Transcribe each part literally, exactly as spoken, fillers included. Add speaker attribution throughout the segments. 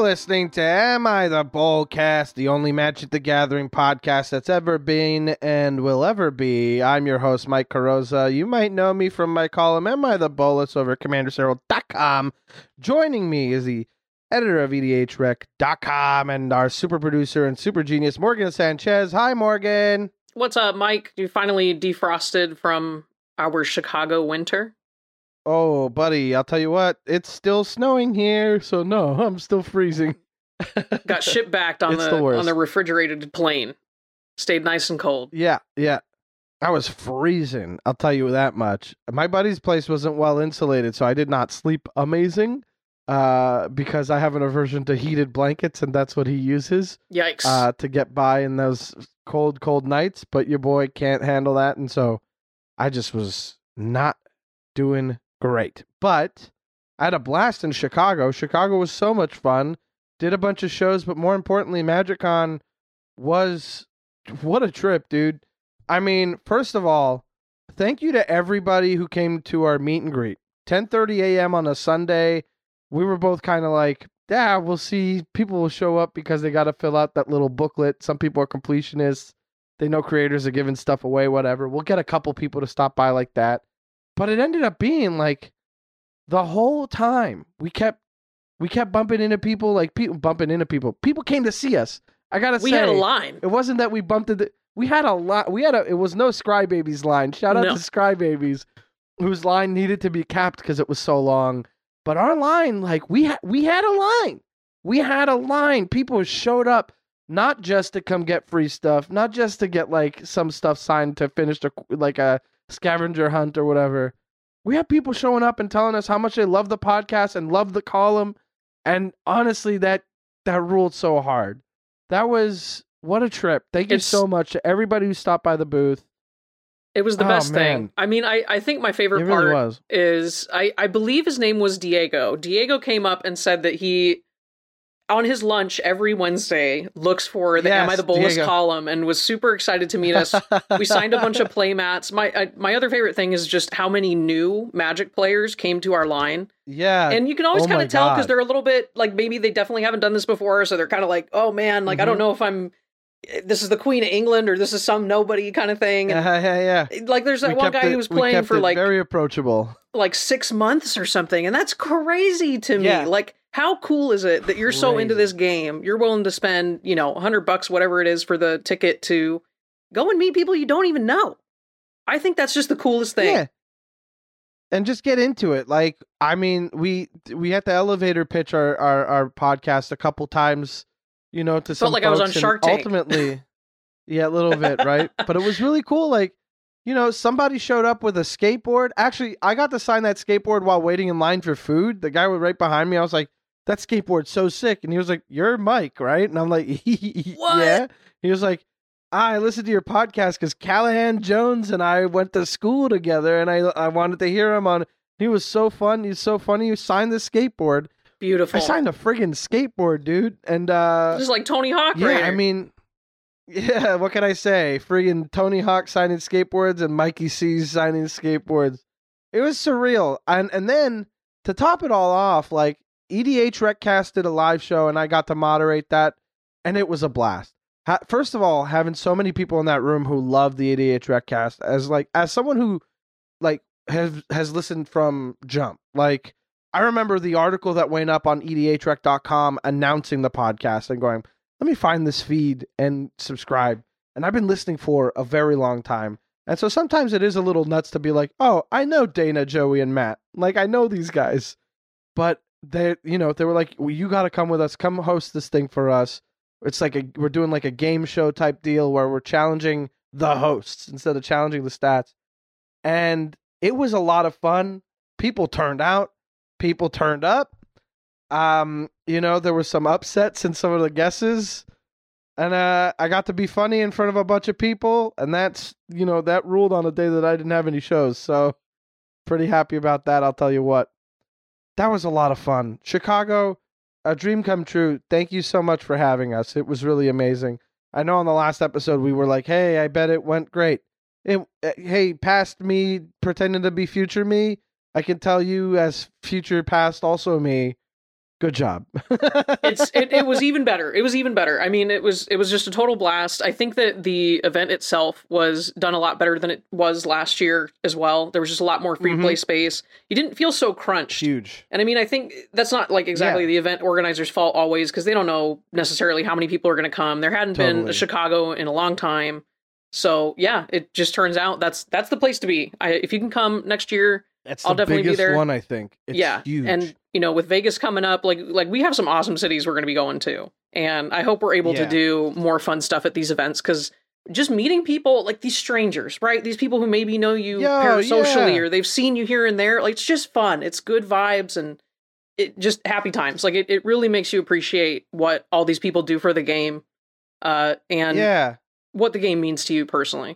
Speaker 1: listening to Am I the Bullcast, the only Magic the Gathering podcast that's ever been and will ever be. I'm your host, Mike Carrozza. You might know me from my column, Am I the Bolus, over at Commander Herald dot com. Joining me is the editor of E D H Rec dot com and our super producer and super genius, Morgan Sanchez. Hi, Morgan.
Speaker 2: What's up, Mike? You finally defrosted from our Chicago winter?
Speaker 1: Oh, buddy, I'll tell you what, it's still snowing here, so no, I'm still freezing.
Speaker 2: Got shipped back on
Speaker 1: It's
Speaker 2: the,
Speaker 1: the worst.
Speaker 2: on the refrigerated plane. Stayed nice and cold.
Speaker 1: Yeah, yeah. I was freezing, I'll tell you that much. My buddy's place wasn't well insulated, so I did not sleep amazing uh, because I have an aversion to heated blankets, and that's what he uses
Speaker 2: Yikes.
Speaker 1: uh, to get by in those cold, cold nights. But your boy can't handle that, and so I just was not doing great. But I had a blast in Chicago. Chicago was so much fun. Did a bunch of shows, but more importantly, MagicCon was, what a trip, dude. I mean, first of all, thank you to everybody who came to our meet and greet. ten thirty a.m. on a Sunday. We were both kind of like, yeah, we'll see. People will show up because they got to fill out that little booklet. Some people are completionists. They know creators are giving stuff away, whatever. We'll get a couple people to stop by like that. But it ended up being like the whole time we kept we kept bumping into people, like people bumping into people. People came to see us. I gotta
Speaker 2: we
Speaker 1: say,
Speaker 2: had a line.
Speaker 1: It wasn't that we bumped into. We had a lot. We had a. It was no Scrybabies line. Shout out
Speaker 2: No.
Speaker 1: to Scrybabies, whose line needed to be capped because it was so long. But our line, like we had, we had a line. We had a line. People showed up not just to come get free stuff, not just to get like some stuff signed to finish the, like a scavenger hunt or whatever. We had people showing up and telling us how much they love the podcast and love the column. And honestly, that that ruled so hard. That was, what a trip. Thank you
Speaker 2: It's-
Speaker 1: so much to everybody who stopped by the booth.
Speaker 2: It was the
Speaker 1: Oh,
Speaker 2: best
Speaker 1: man.
Speaker 2: thing. I mean, I, I think my
Speaker 1: It
Speaker 2: favorite
Speaker 1: really
Speaker 2: part
Speaker 1: was.
Speaker 2: is, I, I believe his name was Diego. Diego came up and said that he, on his lunch every Wednesday, looks for the
Speaker 1: Yes,
Speaker 2: Am I the Bolus
Speaker 1: Diego.
Speaker 2: column and was super excited to meet us. We signed a bunch of play mats. My I, my other favorite thing is just how many new Magic players came to our line.
Speaker 1: Yeah.
Speaker 2: And you can always
Speaker 1: Oh
Speaker 2: kind
Speaker 1: my
Speaker 2: of tell because
Speaker 1: God.
Speaker 2: they're a little bit like, maybe they definitely haven't done this before. So they're kind of like, oh man, like, I don't
Speaker 1: Mhm.
Speaker 2: know if I'm, this is the Queen of England or this is some nobody kind of thing. And
Speaker 1: yeah, yeah, yeah.
Speaker 2: like, there's that
Speaker 1: We
Speaker 2: one
Speaker 1: kept
Speaker 2: guy
Speaker 1: it-
Speaker 2: who was
Speaker 1: we
Speaker 2: playing
Speaker 1: kept
Speaker 2: for
Speaker 1: it
Speaker 2: like,
Speaker 1: very approachable.
Speaker 2: like six months or something. And that's crazy to me.
Speaker 1: Yeah.
Speaker 2: Like, how cool is it that you're so into
Speaker 1: Crazy.
Speaker 2: this game? You're willing to spend, you know, a hundred bucks, whatever it is for the ticket to go and meet people you don't even know. I think that's just the coolest thing.
Speaker 1: Yeah. And just get into it. Like, I mean, we we had to elevator pitch our, our, our podcast a couple times, you know, to some
Speaker 2: like I was on
Speaker 1: folks, and
Speaker 2: Shark Tank.
Speaker 1: Ultimately, yeah, a little bit, right? But it was really cool. Like, you know, somebody showed up with a skateboard. Actually, I got to sign that skateboard while waiting in line for food. The guy was right behind me. I was like, that skateboard's so sick. And he was like, you're Mike, right? And I'm like,
Speaker 2: What?
Speaker 1: yeah. He was like, I listened to your podcast because Callahan Jones and I went to school together, and I I wanted to hear him on. He was so fun. He's so funny. You signed the skateboard.
Speaker 2: Beautiful.
Speaker 1: I signed a friggin' skateboard, dude. And uh,
Speaker 2: just like Tony Hawk,
Speaker 1: yeah,
Speaker 2: right?
Speaker 1: I mean, yeah. What can I say? Friggin' Tony Hawk signing skateboards and Mikey C's signing skateboards. It was surreal. And and then to top it all off, like E D H Recast did a live show, and I got to moderate that, and it was a blast. Ha- First of all, having so many people in that room who love the E D H Recast, as like as someone who like has has listened from jump. Like, I remember the article that went up on E D H rec dot com announcing the podcast and going, let me find this feed and subscribe. And I've been listening for a very long time. And so sometimes it is a little nuts to be like, oh, I know Dana, Joey, and Matt. Like, I know these guys. But they, you know, they were like, well, you got to come with us. Come host this thing for us. It's like a, we're doing like a game show type deal where we're challenging the hosts instead of challenging the stats. And it was a lot of fun. People turned out. People turned up. Um, you know, there were some upsets in some of the guesses. And uh, I got to be funny in front of a bunch of people. And that's, you know, that ruled on a day that I didn't have any shows. So pretty happy about that, I'll tell you what. That was a lot of fun. Chicago, a dream come true. Thank you so much for having us. It was really amazing. I know on the last episode we were like, hey, I bet it went great. It, uh, hey, past me pretending to be future me, I can tell you as future past also me, Good job.
Speaker 2: it's it, it was even better. It was even better. I mean, it was it was just a total blast. I think that the event itself was done a lot better than it was last year as well. There was just a lot more free
Speaker 1: Mhm.
Speaker 2: play space. You didn't feel so crunched.
Speaker 1: Huge.
Speaker 2: And I mean, I think that's not like exactly
Speaker 1: Yeah.
Speaker 2: the event organizer's fault always, because they don't know necessarily how many people are going to come. There hadn't been
Speaker 1: Totally.
Speaker 2: a Chicago in a long time. So yeah, it just turns out that's that's the place to be. I, if you can come next year,
Speaker 1: It's
Speaker 2: I'll
Speaker 1: the
Speaker 2: definitely be
Speaker 1: biggest
Speaker 2: there.
Speaker 1: one, I think. It's
Speaker 2: yeah,
Speaker 1: huge.
Speaker 2: and you know, with Vegas coming up, like like we have some awesome cities we're going to be going to, and I hope we're able
Speaker 1: Yeah.
Speaker 2: to do more fun stuff at these events, because just meeting people like these strangers, right? These people who maybe know you
Speaker 1: Yo,
Speaker 2: parasocially
Speaker 1: yeah.
Speaker 2: or they've seen you here and there. Like it's just fun. It's good vibes and it just happy times. Like it, it really makes you appreciate what all these people do for the game, uh, and
Speaker 1: yeah.
Speaker 2: what the game means to you personally.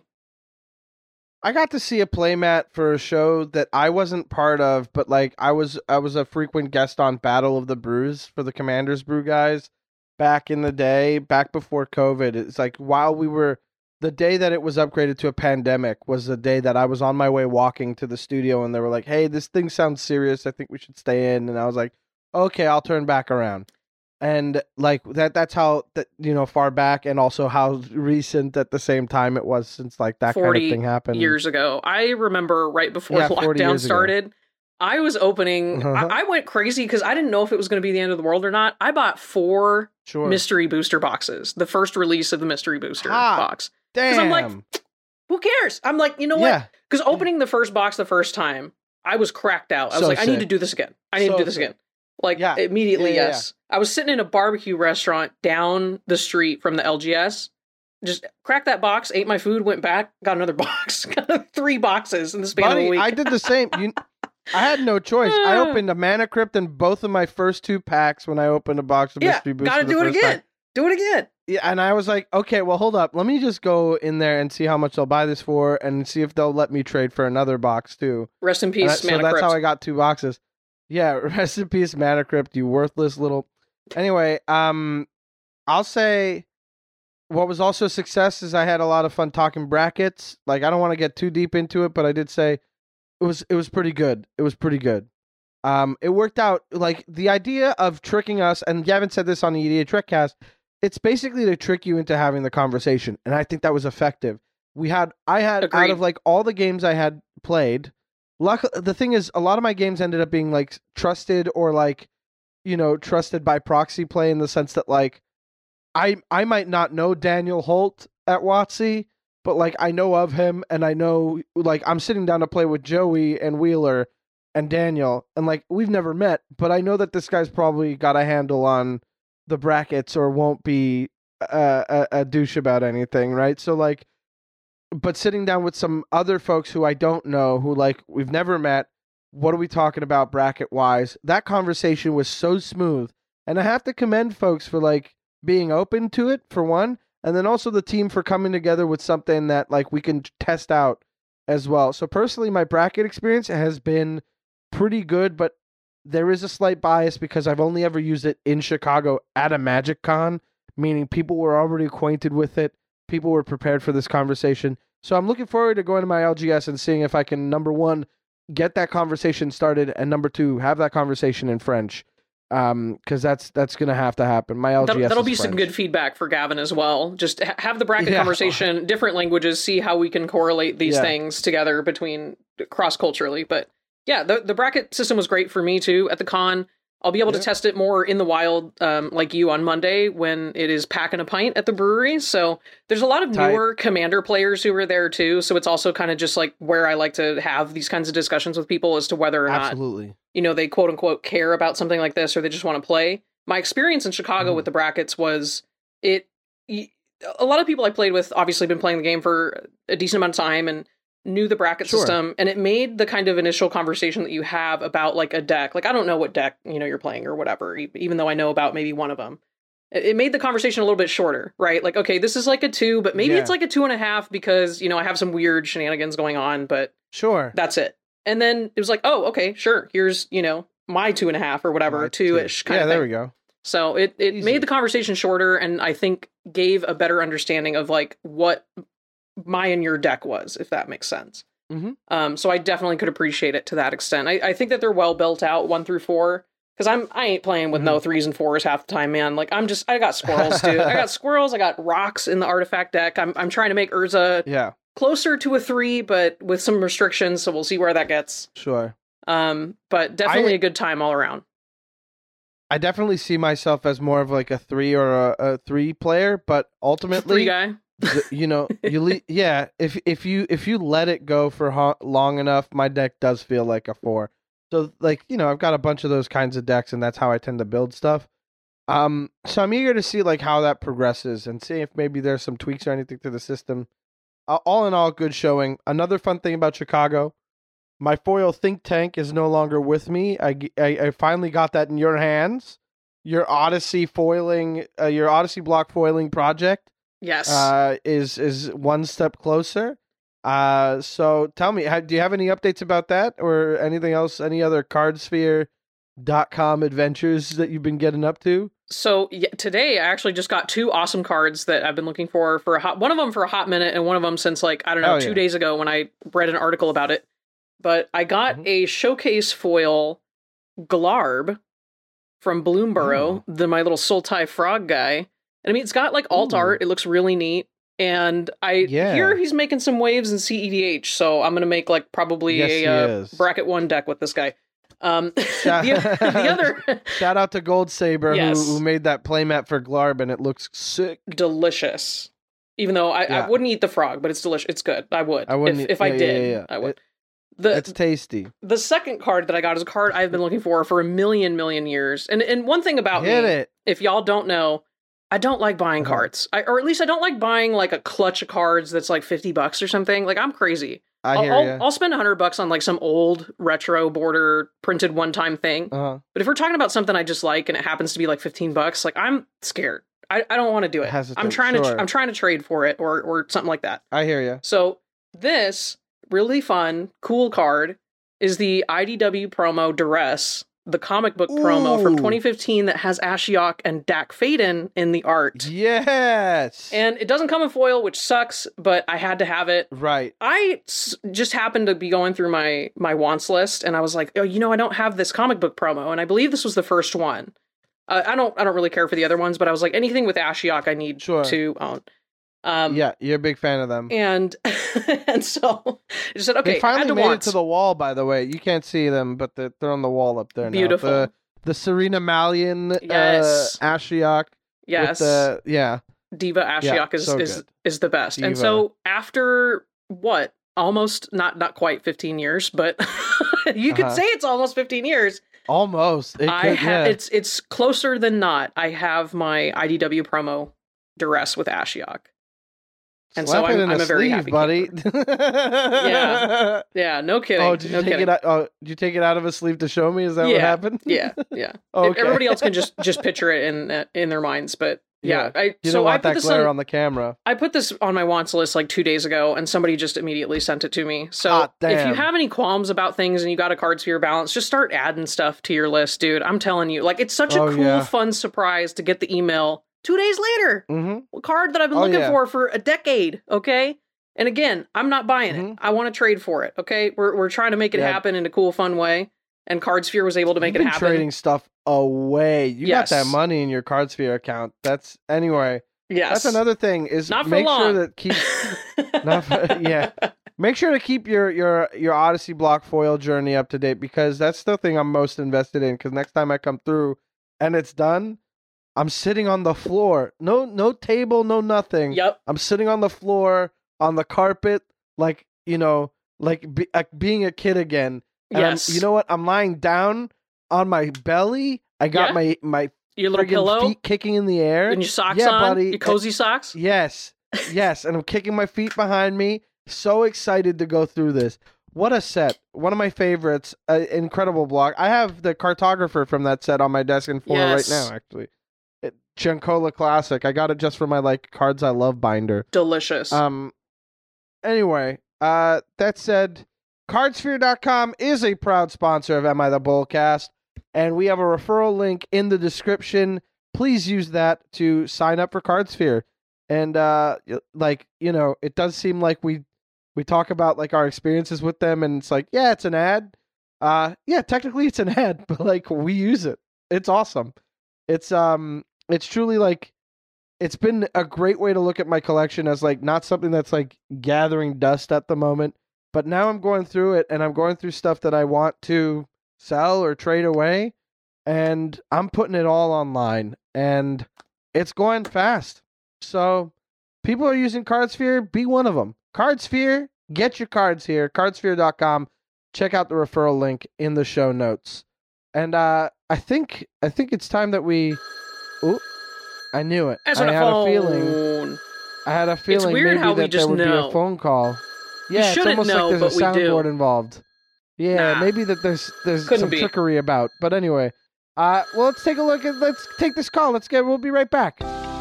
Speaker 1: I got to see a playmat for a show that I wasn't part of, but like I was I was a frequent guest on Battle of the Brews for the Commander's Brew guys back in the day, back before COVID. It's like while we were the day that it was upgraded to a pandemic was the day that I was on my way walking to the studio and they were like, "Hey, this thing sounds serious. I think we should stay in." And I was like, "Okay, I'll turn back around." And like that that's how that you know far back and also how recent at the same time it was since like that kind of
Speaker 2: forty
Speaker 1: thing happened.
Speaker 2: years ago. I remember right before
Speaker 1: Yeah,
Speaker 2: the
Speaker 1: forty
Speaker 2: lockdown
Speaker 1: years ago.
Speaker 2: started, I was opening,
Speaker 1: Uh-huh.
Speaker 2: I, I went crazy because I didn't know if it was going to be the end of the world or not. I bought four
Speaker 1: Sure.
Speaker 2: mystery booster boxes, the first release of the mystery booster
Speaker 1: Hot
Speaker 2: box.
Speaker 1: Damn.
Speaker 2: I'm like, Who cares? I'm like, you know what?
Speaker 1: yeah.
Speaker 2: Because opening the first box the first time, I was cracked out. I was
Speaker 1: So
Speaker 2: like, I need
Speaker 1: sick.
Speaker 2: to do this again. I need
Speaker 1: So
Speaker 2: to do this
Speaker 1: sick.
Speaker 2: again. Like
Speaker 1: Yeah.
Speaker 2: immediately,
Speaker 1: Yeah, yeah,
Speaker 2: yes. I was sitting in a barbecue restaurant down the street from the L G S. Just cracked that box, ate my food, went back, got another box, got three boxes in the span of a
Speaker 1: Buddy,
Speaker 2: week.
Speaker 1: I did the same. You, I had no choice. I opened a Mana Crypt in both of my first two packs when I opened a box of
Speaker 2: yeah,
Speaker 1: Mystery Booster.
Speaker 2: gotta
Speaker 1: the
Speaker 2: do it
Speaker 1: first
Speaker 2: again.
Speaker 1: time.
Speaker 2: Do it again.
Speaker 1: Yeah, and I was like, okay, well, hold up. Let me just go in there and see how much they'll buy this for, and see if they'll let me trade for another box too.
Speaker 2: Rest in
Speaker 1: And
Speaker 2: peace,
Speaker 1: that- so
Speaker 2: Mana
Speaker 1: that's
Speaker 2: Crypt.
Speaker 1: how I got two boxes. Yeah, rest in peace, Mana Crypt, you worthless little. Anyway, um, I'll say what was also a success is I had a lot of fun talking brackets. Like I don't want to get too deep into it, but I did say it was it was pretty good. It was pretty good. Um, it worked out. Like the idea of tricking us, and Gavin said this on the E D A Trickcast. It's basically to trick you into having the conversation, and I think that was effective. We had I had
Speaker 2: Agreed.
Speaker 1: out of like all the games I had played. Luck. The thing is, a lot of my games ended up being like trusted or like, you know, trusted by proxy play in the sense that like, I I might not know Daniel Holt at WotC, but like I know of him, and I know like I'm sitting down to play with Joey and Wheeler and Daniel, and like we've never met, but I know that this guy's probably got a handle on the brackets or won't be a, a, a douche about anything, right? So like, but sitting down with some other folks who I don't know, who like we've never met, what are we talking about bracket wise? That conversation was so smooth, and I have to commend folks for like being open to it for one, and then also the team for coming together with something that like we can test out as well. So personally, my bracket experience has been pretty good, but there is a slight bias because I've only ever used it in Chicago at a Magic Con, meaning people were already acquainted with it. People were prepared for this conversation. So I'm looking forward to going to my L G S and seeing if I can, number one, get that conversation started, and number two, have that conversation in French. Um, because that's that's gonna have to happen. My L G S
Speaker 2: That'll, that'll
Speaker 1: is
Speaker 2: be some
Speaker 1: French.
Speaker 2: good feedback for Gavin as well. Just ha- have the bracket
Speaker 1: Yeah.
Speaker 2: conversation, different languages, see how we can correlate these
Speaker 1: Yeah.
Speaker 2: things together between cross culturally. But yeah, the the bracket system was great for me too at the con. I'll be able
Speaker 1: Yeah.
Speaker 2: to test it more in the wild, um, like you on Monday when it is packing a pint at the brewery. So there's a lot of
Speaker 1: Tight.
Speaker 2: newer Commander players who are there too. So it's also kind of just like where I like to have these kinds of discussions with people as to whether or not,
Speaker 1: Absolutely.
Speaker 2: you know, they quote unquote care about something like this or they just want to play. My experience in Chicago
Speaker 1: Mhm.
Speaker 2: with the brackets was it. y- A lot of people I played with obviously been playing the game for a decent amount of time and knew the bracket
Speaker 1: Sure.
Speaker 2: system, and it made the kind of initial conversation that you have about like a deck. Like I don't know what deck you know you're playing or whatever, e- even though I know about maybe one of them. It it made the conversation a little bit shorter, right? Like okay, this is like a two, but maybe
Speaker 1: Yeah.
Speaker 2: it's like a two and a half because you know I have some weird shenanigans going on, but
Speaker 1: Sure.
Speaker 2: that's it. And then it was like, oh, okay, sure. Here's, you know, my two and a half or whatever,
Speaker 1: My
Speaker 2: two-ish
Speaker 1: two.
Speaker 2: kind
Speaker 1: Yeah,
Speaker 2: of
Speaker 1: there
Speaker 2: thing.
Speaker 1: we go.
Speaker 2: So it, it
Speaker 1: Easy.
Speaker 2: made the conversation shorter and I think gave a better understanding of like what my and your deck was, if that makes sense.
Speaker 1: Mhm.
Speaker 2: Um, so I definitely could appreciate it to that extent. I, I think that they're well built out, one through four. Because I'm I ain't playing with
Speaker 1: Mhm.
Speaker 2: no threes and fours half the time, man. Like I'm just I got squirrels, dude. I got squirrels. I got rocks in the artifact deck. I'm I'm trying to make Urza
Speaker 1: Yeah,
Speaker 2: closer to a three, but with some restrictions. So we'll see where that gets.
Speaker 1: sure.
Speaker 2: Um, but definitely
Speaker 1: I-
Speaker 2: a good time all around.
Speaker 1: I definitely see myself as more of like a three or a, a three player, but
Speaker 2: Free
Speaker 1: ultimately,
Speaker 2: guy.
Speaker 1: th- you know, you le- yeah. If if you if you let it go for ho- long enough, my deck does feel like a four. So like you know, I've got a bunch of those kinds of decks, and that's how I tend to build stuff. Um, so I'm eager to see like how that progresses and see if maybe there's some tweaks or anything to the system. Uh, all in all, good showing. Another fun thing about Chicago, my foil think tank is no longer with me. I, g- I, I finally got that in your hands. Your Odyssey foiling, uh, your Odyssey block foiling project
Speaker 2: Yes.
Speaker 1: uh, is is one step closer. Uh, so tell me, ha- do you have any updates about that or anything else? Any other cardsphere dot com adventures that you've been getting up to?
Speaker 2: So yeah, today I actually just got two awesome cards that I've been looking for for a hot. One of them for a hot minute, and one of them since like I don't know
Speaker 1: Oh,
Speaker 2: two
Speaker 1: yeah.
Speaker 2: days ago when I read an article about it. But I got
Speaker 1: Mhm.
Speaker 2: a showcase foil Glarb from Bloomborough, the my little Sultai frog guy. And I mean, it's got like alt
Speaker 1: Ooh.
Speaker 2: art. It looks really neat. And I
Speaker 1: Yeah.
Speaker 2: hear he's making some waves in C E D H, so I'm gonna make like probably
Speaker 1: Yes,
Speaker 2: a
Speaker 1: he
Speaker 2: uh,
Speaker 1: is.
Speaker 2: bracket one deck with this guy. Um,
Speaker 1: Shout-
Speaker 2: the, the other
Speaker 1: Shout out to Gold Saber
Speaker 2: Yes.
Speaker 1: who, who made that playmat for Glarb, and it looks sick.
Speaker 2: delicious. Even though I,
Speaker 1: Yeah.
Speaker 2: I wouldn't eat the frog, but it's delicious. It's good. I would.
Speaker 1: I wouldn't
Speaker 2: if,
Speaker 1: eat-
Speaker 2: if I
Speaker 1: yeah, yeah,
Speaker 2: did.
Speaker 1: yeah, yeah.
Speaker 2: I would.
Speaker 1: It-
Speaker 2: The
Speaker 1: It's tasty.
Speaker 2: the second card that I got is a card I've been looking for for a million million years. And and one thing about
Speaker 1: Hit
Speaker 2: me,
Speaker 1: it.
Speaker 2: if y'all don't know, I don't like buying
Speaker 1: Uh-huh.
Speaker 2: cards. I, or at least I don't like buying like a clutch of cards that's like fifty bucks or something. Like I'm crazy.
Speaker 1: I
Speaker 2: I'll,
Speaker 1: hear
Speaker 2: I'll,
Speaker 1: you.
Speaker 2: I'll spend one hundred bucks on like some old retro border printed one time thing.
Speaker 1: Uh-huh.
Speaker 2: But if we're talking about something I just like and it happens to be like fifteen bucks, like I'm scared. I, I don't want to do it.
Speaker 1: Hesitant,
Speaker 2: I'm trying to
Speaker 1: sure.
Speaker 2: I'm trying to trade for it or or something like that.
Speaker 1: I hear you.
Speaker 2: So this really fun, cool card is the I D W promo Duress, the comic book promo from
Speaker 1: Ooh.
Speaker 2: twenty fifteen that has Ashiok and Dak Faden in the art.
Speaker 1: Yes.
Speaker 2: And it doesn't come in foil, which sucks, but I had to have it.
Speaker 1: right.
Speaker 2: I s- just happened to be going through my my wants list, and I was like, oh, you know, I don't have this comic book promo, and I believe this was the first one. Uh, I don't I don't really care for the other ones, but I was like, anything with Ashiok, I need
Speaker 1: Sure.
Speaker 2: to own. Um,
Speaker 1: yeah, you're a big fan of them.
Speaker 2: and and so I just said, okay,
Speaker 1: they finally
Speaker 2: add to
Speaker 1: made
Speaker 2: wants.
Speaker 1: it to the wall, by the way. You can't see them, but they're, they're on the wall up there now.
Speaker 2: Beautiful.
Speaker 1: The, the Serena Malian
Speaker 2: Yes.
Speaker 1: uh, Ashiok.
Speaker 2: Yes,
Speaker 1: With the, yeah.
Speaker 2: Diva Ashiok
Speaker 1: Yeah,
Speaker 2: is
Speaker 1: so
Speaker 2: is
Speaker 1: good.
Speaker 2: is the best. And
Speaker 1: Diva.
Speaker 2: so after what, almost not not quite fifteen years, but you could
Speaker 1: Uh-huh.
Speaker 2: say it's almost fifteen years.
Speaker 1: Almost. It
Speaker 2: I
Speaker 1: could,
Speaker 2: ha-
Speaker 1: yeah.
Speaker 2: it's it's closer than not. I have my I D W promo Duress with Ashiok. And so
Speaker 1: Slap it
Speaker 2: I'm,
Speaker 1: in
Speaker 2: I'm
Speaker 1: a
Speaker 2: a very
Speaker 1: sleeve,
Speaker 2: happy
Speaker 1: buddy.
Speaker 2: camper. Yeah. Yeah, no kidding.
Speaker 1: Oh, did you
Speaker 2: no
Speaker 1: take
Speaker 2: kidding.
Speaker 1: it out? Oh, did you take it out of a sleeve to show me? Is that what
Speaker 2: Yeah,
Speaker 1: happened?
Speaker 2: Yeah, yeah.
Speaker 1: Oh, okay.
Speaker 2: Everybody else can just just picture it in uh, in their minds, but yeah,
Speaker 1: Yeah.
Speaker 2: I
Speaker 1: You
Speaker 2: so
Speaker 1: don't
Speaker 2: I
Speaker 1: want
Speaker 2: put
Speaker 1: that
Speaker 2: this
Speaker 1: glare
Speaker 2: on,
Speaker 1: on the camera.
Speaker 2: I put this on my wants list like two days ago, and somebody just immediately sent it to me. So
Speaker 1: Hot
Speaker 2: if you
Speaker 1: damn.
Speaker 2: have any qualms about things and you got a card sphere balance, just start adding stuff to your list, dude. I'm telling you, like it's such a
Speaker 1: Oh,
Speaker 2: cool,
Speaker 1: yeah.
Speaker 2: fun surprise to get the email two days later.
Speaker 1: Mm-hmm.
Speaker 2: A card that I've been
Speaker 1: Oh,
Speaker 2: looking
Speaker 1: yeah.
Speaker 2: for for a decade. Okay. And again, I'm not buying
Speaker 1: Mhm.
Speaker 2: it. I want to trade for it. Okay. We're we're trying to make it
Speaker 1: Yeah.
Speaker 2: happen in a cool, fun way. And Cardsphere was able to make
Speaker 1: You've
Speaker 2: it
Speaker 1: been
Speaker 2: happen.
Speaker 1: trading stuff away. You
Speaker 2: Yes.
Speaker 1: got that money in your CardSphere account. That's anyway.
Speaker 2: Yes.
Speaker 1: That's another thing is
Speaker 2: Not for
Speaker 1: make
Speaker 2: long.
Speaker 1: sure that keep Not for- yeah. make sure to keep your your your Odyssey block foil journey up to date because that's the thing I'm most invested in. Because next time I come through and it's done, I'm sitting on the floor. No no table, no nothing.
Speaker 2: Yep.
Speaker 1: I'm sitting on the floor on the carpet, like you know, like, be, like being a kid again. And
Speaker 2: Yes.
Speaker 1: I'm, you know what? I'm lying down on my belly. I got
Speaker 2: Yeah.
Speaker 1: my my
Speaker 2: Your little
Speaker 1: friggin'
Speaker 2: pillow
Speaker 1: feet kicking in the air.
Speaker 2: and your socks
Speaker 1: yeah,
Speaker 2: on.
Speaker 1: buddy.
Speaker 2: Your cozy socks.
Speaker 1: Yes, yes, and I'm kicking my feet behind me. So excited to go through this. What a set! One of my favorites. Uh, incredible block. I have the cartographer from that set on my desk in Florida
Speaker 2: Yes.
Speaker 1: right now. Actually, it, Giancola Classic. I got it just for my like cards I love binder.
Speaker 2: Delicious.
Speaker 1: Um. Anyway, uh, that said, Cardsphere dot com is a proud sponsor of Am I the Bullcast, and we have a referral link in the description. Please use that to sign up for Cardsphere. And uh, y- like you know, it does seem like we we talk about like our experiences with them, and it's like, yeah, it's an ad. Uh, yeah, technically it's an ad, but like we use it. It's awesome. It's um, it's truly like it's been a great way to look at my collection as like not something that's like gathering dust at the moment, but now I'm going through it and I'm going through stuff that I want to sell or trade away, and I'm putting it all online, and it's going fast. So people are using CardSphere. Be one of them. CardSphere, get your cards here. cardsphere dot com. Check out the referral link in the show notes. And uh, I think I think it's time that we. Ooh, I knew it.
Speaker 2: Answer
Speaker 1: I
Speaker 2: the
Speaker 1: had
Speaker 2: phone.
Speaker 1: a feeling. I had a feeling
Speaker 2: weird
Speaker 1: maybe
Speaker 2: how we
Speaker 1: that
Speaker 2: just
Speaker 1: there would
Speaker 2: know.
Speaker 1: be a phone call. Yeah, it's
Speaker 2: shouldn't
Speaker 1: almost
Speaker 2: know,
Speaker 1: like there's a
Speaker 2: but we do.
Speaker 1: soundboard involved. Yeah,
Speaker 2: Nah.
Speaker 1: maybe that there's there's
Speaker 2: Couldn't
Speaker 1: some
Speaker 2: be.
Speaker 1: trickery about. But anyway, uh, well, let's take a look at. Let's take this call. Let's get. We'll be right back.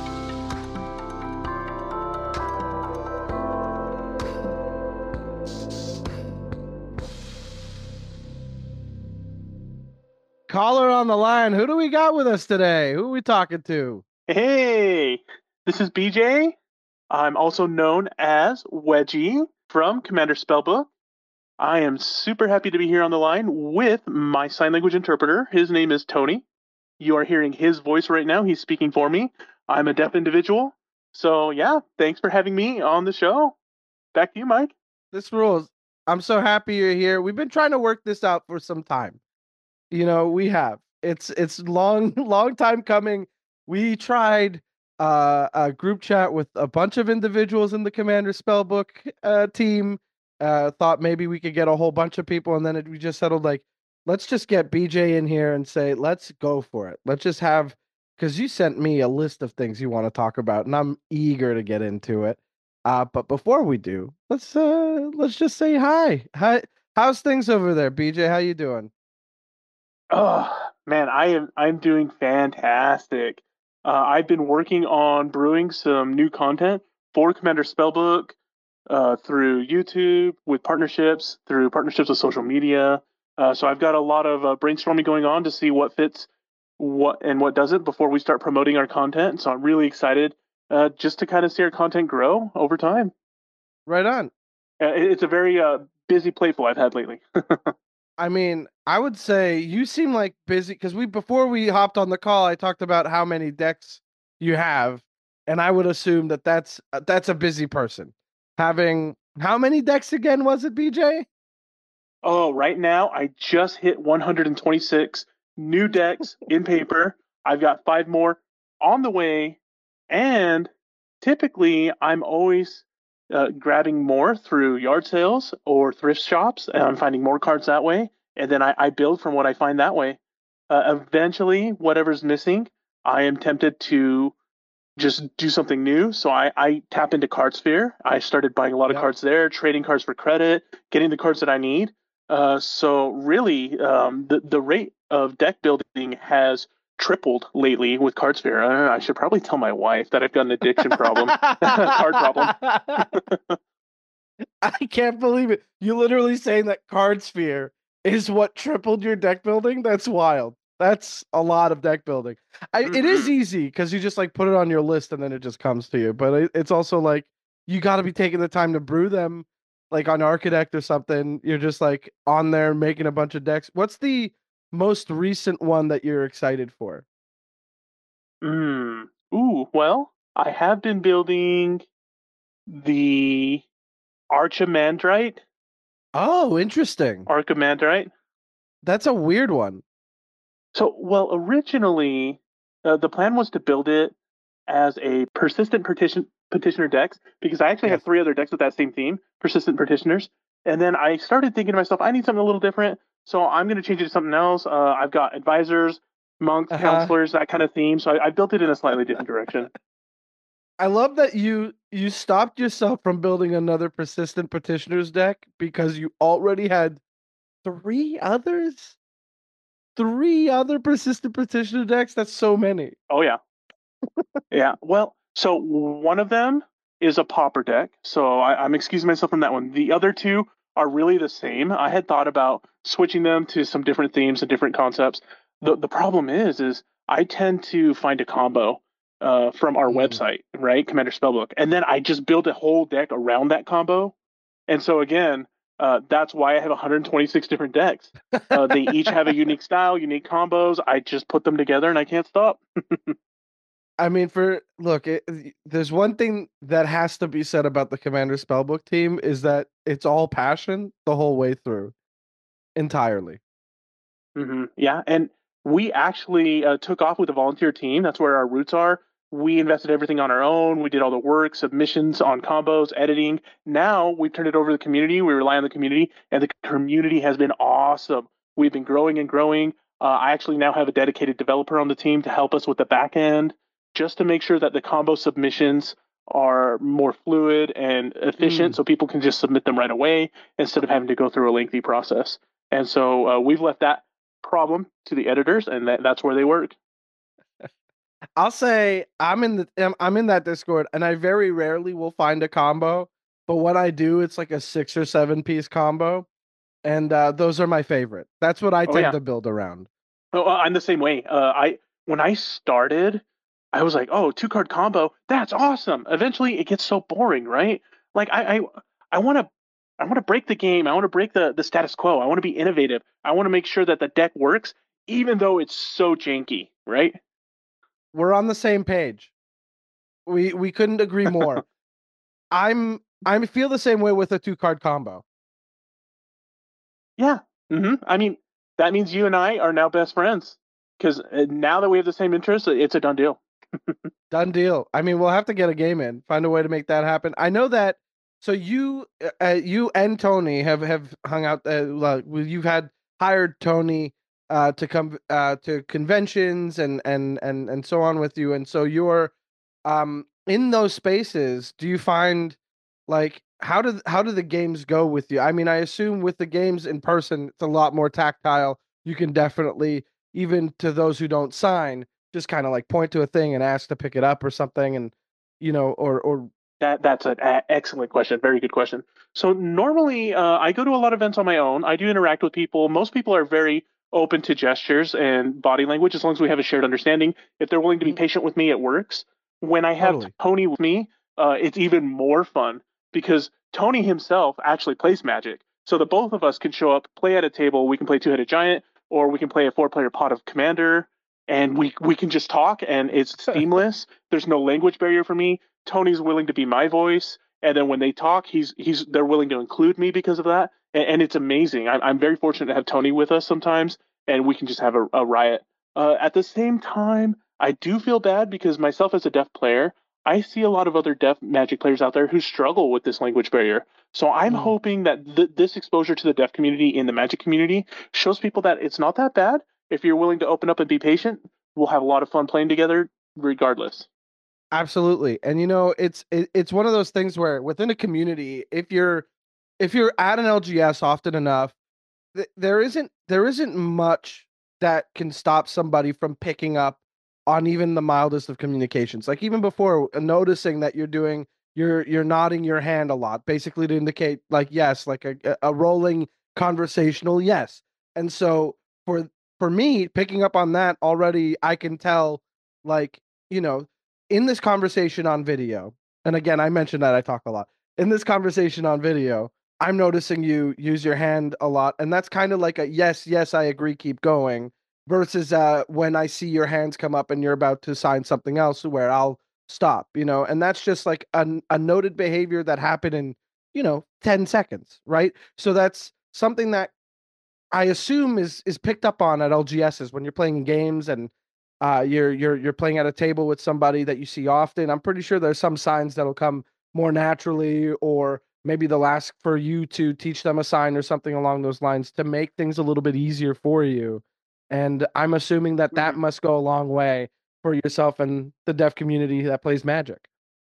Speaker 1: Caller on the line. Who do we got with us today? Who are we talking to?
Speaker 3: Hey, this is B J. I'm also known as Wedgie from Commander Spellbook. I am super happy to be here on the line with my sign language interpreter. His name is Tony. You are hearing his voice right now. He's speaking for me. I'm a deaf individual. So, yeah, thanks for having me on the show. Back to you, Mike.
Speaker 1: This rules. I'm so happy you're here. We've been trying to work this out for some time. You know, we have. It's it's long long time coming. We tried uh, a group chat with a bunch of individuals in the Commander Spellbook uh, team. Uh, thought maybe we could get a whole bunch of people, and then it, we just settled like, let's just get B J in here and say, let's go for it. Let's just have, because you sent me a list of things you want to talk about, and I'm eager to get into it. Uh, but before we do, let's uh, let's just say hi. Hi, how's things over there, B J? How you doing?
Speaker 3: Oh, man, I am I'm doing fantastic. Uh, I've been working on brewing some new content for Commander Spellbook uh, through YouTube, with partnerships, through partnerships with social media. Uh, so I've got a lot of uh, brainstorming going on to see what fits, what and what doesn't before we start promoting our content. So I'm really excited uh, just to kind of see our content grow over time.
Speaker 1: Right on.
Speaker 3: Uh, it- it's a very uh, busy playful I've had lately.
Speaker 1: I mean, I would say you seem like busy because we before we hopped on the call, I talked about how many decks you have, and I would assume that that's uh, that's a busy person. Having how many decks again was it, B J?
Speaker 3: Oh, right now I just hit one hundred twenty-six new decks in paper. I've got five more on the way, and typically I'm always uh, grabbing more through yard sales or thrift shops, and I'm finding more cards that way. And then I, I build from what I find that way. Uh, eventually, whatever's missing, I am tempted to just do something new. So I, I tap into CardSphere. I started buying a lot of
Speaker 1: Yep.
Speaker 3: cards there, trading cards for credit, getting the cards that I need. Uh, so really, um, the the rate of deck building has tripled lately with CardSphere. I don't know, I should probably tell my wife that I've got an addiction problem, card problem.
Speaker 1: I can't believe it. You literally saying that CardSphere is what tripled your deck building? That's wild. That's a lot of deck building. I, It is
Speaker 3: Mhm.
Speaker 1: easy because you just like put it on your list and then it just comes to you. But it, it's also like you got to be taking the time to brew them, like on Architect or something. You're just like on there making a bunch of decks. What's the most recent one that you're excited for?
Speaker 3: Mm. Ooh, well, I have been building the Archimandrite.
Speaker 1: Oh, interesting.
Speaker 3: Archimandrite.
Speaker 1: That's a weird one.
Speaker 3: So, well, originally, uh, the plan was to build it as a persistent petition petitioner decks because I actually
Speaker 1: Yes.
Speaker 3: have three other decks with that same theme, persistent petitioners. And then I started thinking to myself, I need something a little different, so I'm going to change it to something else. Uh, I've got advisors, monks,
Speaker 1: Uh-huh.
Speaker 3: counselors, that kind of theme. So I, I built it in a slightly different direction.
Speaker 1: I love that you you stopped yourself from building another persistent petitioners deck because you already had three others. Three other persistent petitioner decks. That's so many.
Speaker 3: Oh yeah, yeah. Well, so one of them is a pauper deck, so I, I'm excusing myself from that one. The other two are really the same. I had thought about switching them to some different themes and different concepts. The the problem is, is I tend to find a combo uh, from our
Speaker 1: Mm.
Speaker 3: website, right, Commander Spellbook, and then I just build a whole deck around that combo. And so again, Uh, that's why I have one hundred twenty-six different decks. Uh, they each have a unique style, unique combos. I just put them together and I can't stop.
Speaker 1: I mean, for look, it, there's one thing that has to be said about the Commander Spellbook team is that it's all passion the whole way through, entirely.
Speaker 3: hmm Yeah, and we actually uh, took off with a volunteer team. That's where our roots are. We invested everything on our own. We did all the work, submissions on combos, editing. Now we've turned it over to the community. We rely on the community, and the community has been awesome. We've been growing and growing. Uh, I actually now have a dedicated developer on the team to help us with the back end, just to make sure that the combo submissions are more fluid and efficient,
Speaker 1: Mm.
Speaker 3: so people can just submit them right away instead of having to go through a lengthy process. And so uh, we've left that problem to the editors, and that, that's where they work.
Speaker 1: I'll say I'm in the I'm- I'm in that Discord, and I very rarely will find a combo, but when I do, it's like a six or seven piece combo, and uh, those are my favorite. That's what I
Speaker 3: Oh
Speaker 1: tend
Speaker 3: yeah,
Speaker 1: to build around.
Speaker 3: oh, uh, I'm the same way. Uh, I when I started, I was like, oh, two card combo, that's awesome. Eventually, it gets so boring, right? Like I I I want to. I want to break the game. I want to break the, the status quo. I want to be innovative. I want to make sure that the deck works, even though it's so janky, right?
Speaker 1: We're on the same page. We we couldn't agree more. I'm I feel the same way with a two card combo.
Speaker 3: Yeah. hmm I mean, that means you and I are now best friends because now that we have the same interests, it's a done deal.
Speaker 1: Done deal. I mean, we'll have to get a game in, find a way to make that happen. I know that. So you, uh, uh, you and Tony have have hung out. Uh, like, well, you've had hired Tony uh, to come uh, to conventions and and and and so on with you. And so you're um, in those spaces. Do you find like how do how do the games go with you? I mean, I assume with the games in person, it's a lot more tactile. You can definitely, even to those who don't sign, just kind of like point to a thing and ask to pick it up or something, and you know, or or
Speaker 3: That that's an a- excellent question. Very good question. So normally, uh, I go to a lot of events on my own. I do interact with people. Most people are very open to gestures and body language as long as we have a shared understanding. If they're willing to be
Speaker 1: Mhm.
Speaker 3: patient with me, it works. When I have
Speaker 1: Totally.
Speaker 3: Tony with me, uh, it's even more fun because Tony himself actually plays Magic. So the both of us can show up, play at a table. We can play Two Headed Giant, or we can play a four player pot of Commander, and we we can just talk, and it's seamless. There's no language barrier for me. Tony's willing to be my voice, and then when they talk, he's he's they're willing to include me because of that, and, and it's amazing. I'm I'm very fortunate to have Tony with us sometimes, and we can just have a, a riot. Uh, at the same time, I do feel bad because myself as a deaf player, I see a lot of other deaf Magic players out there who struggle with this language barrier. So I'm
Speaker 1: Mm.
Speaker 3: hoping that th- this exposure to the deaf community in the Magic community shows people that it's not that bad. If you're willing to open up and be patient, we'll have a lot of fun playing together, regardless.
Speaker 1: Absolutely. And you know, it's it, it's one of those things where within a community, if you're if you're at an L G S often enough, th- there isn't there isn't much that can stop somebody from picking up on even the mildest of communications. Like even before uh, noticing that you're doing you're you're nodding your hand a lot, basically to indicate like yes, like a a rolling conversational yes. And so for for me picking up on that already, I can tell like, you know, in this conversation on video, and again, I mentioned that I talk a lot. In this conversation on video, I'm noticing you use your hand a lot, and that's kind of like a yes, yes, I agree, keep going. Versus uh, when I see your hands come up and you're about to sign something else, where I'll stop, you know, and that's just like a, a noted behavior that happened in, you know, ten seconds, right? So that's something that I assume is is picked up on at L G Ss when you're playing games and uh, you're you're you're playing at a table with somebody that you see often. I'm pretty sure there's some signs that'll come more naturally, or maybe they'll ask for you to teach them a sign or something along those lines to make things a little bit easier for you. And I'm assuming that that
Speaker 3: Mhm.
Speaker 1: must go a long way for yourself and the deaf community that plays Magic.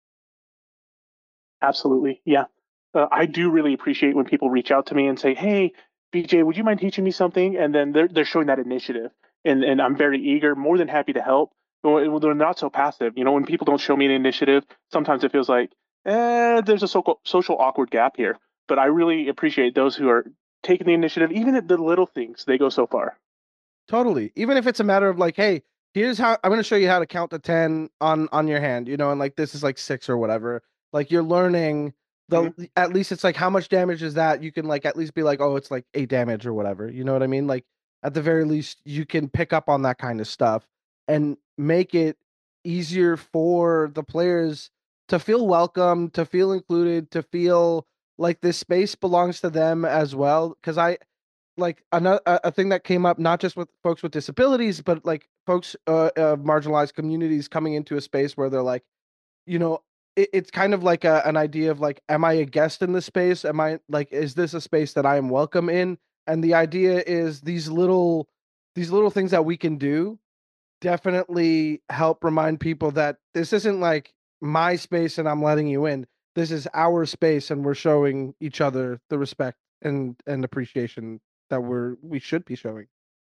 Speaker 3: Absolutely. Yeah. Uh, I do really appreciate when people reach out to me and say, "Hey, B J, would you mind teaching me something?" And then they're they're showing that initiative, and and I'm very eager, more than happy to help. Well, they're not so passive. You know, when people don't show me an initiative, sometimes it feels like, eh, there's a social social awkward gap here. But I really appreciate those who are taking the initiative, even at the little things. They go so far.
Speaker 1: Totally. Even if it's a matter of like, hey, here's how I'm going to show you how to count to ten on on your hand, you know, and like this is like six or whatever. Like you're learning the at least it's like how much damage is that? You can like at least be like, oh, it's like eight damage or whatever. You know what I mean? Like at the very least, you can pick up on that kind of stuff and make it easier for the players to feel welcome, to feel included, to feel like this space belongs to them as well. Because I like another a thing that came up not just with folks with disabilities, but like folks uh, of marginalized communities coming into a space where they're like, you know, it, it's kind of like a, an idea of like, am I a guest in this space? Am I like, is this a space that I am welcome in? And the idea is these little, these little things that we can do definitely help remind people that this isn't like my space and I'm letting you in. This is our space and we're showing each other the respect and and appreciation that we're we should be showing.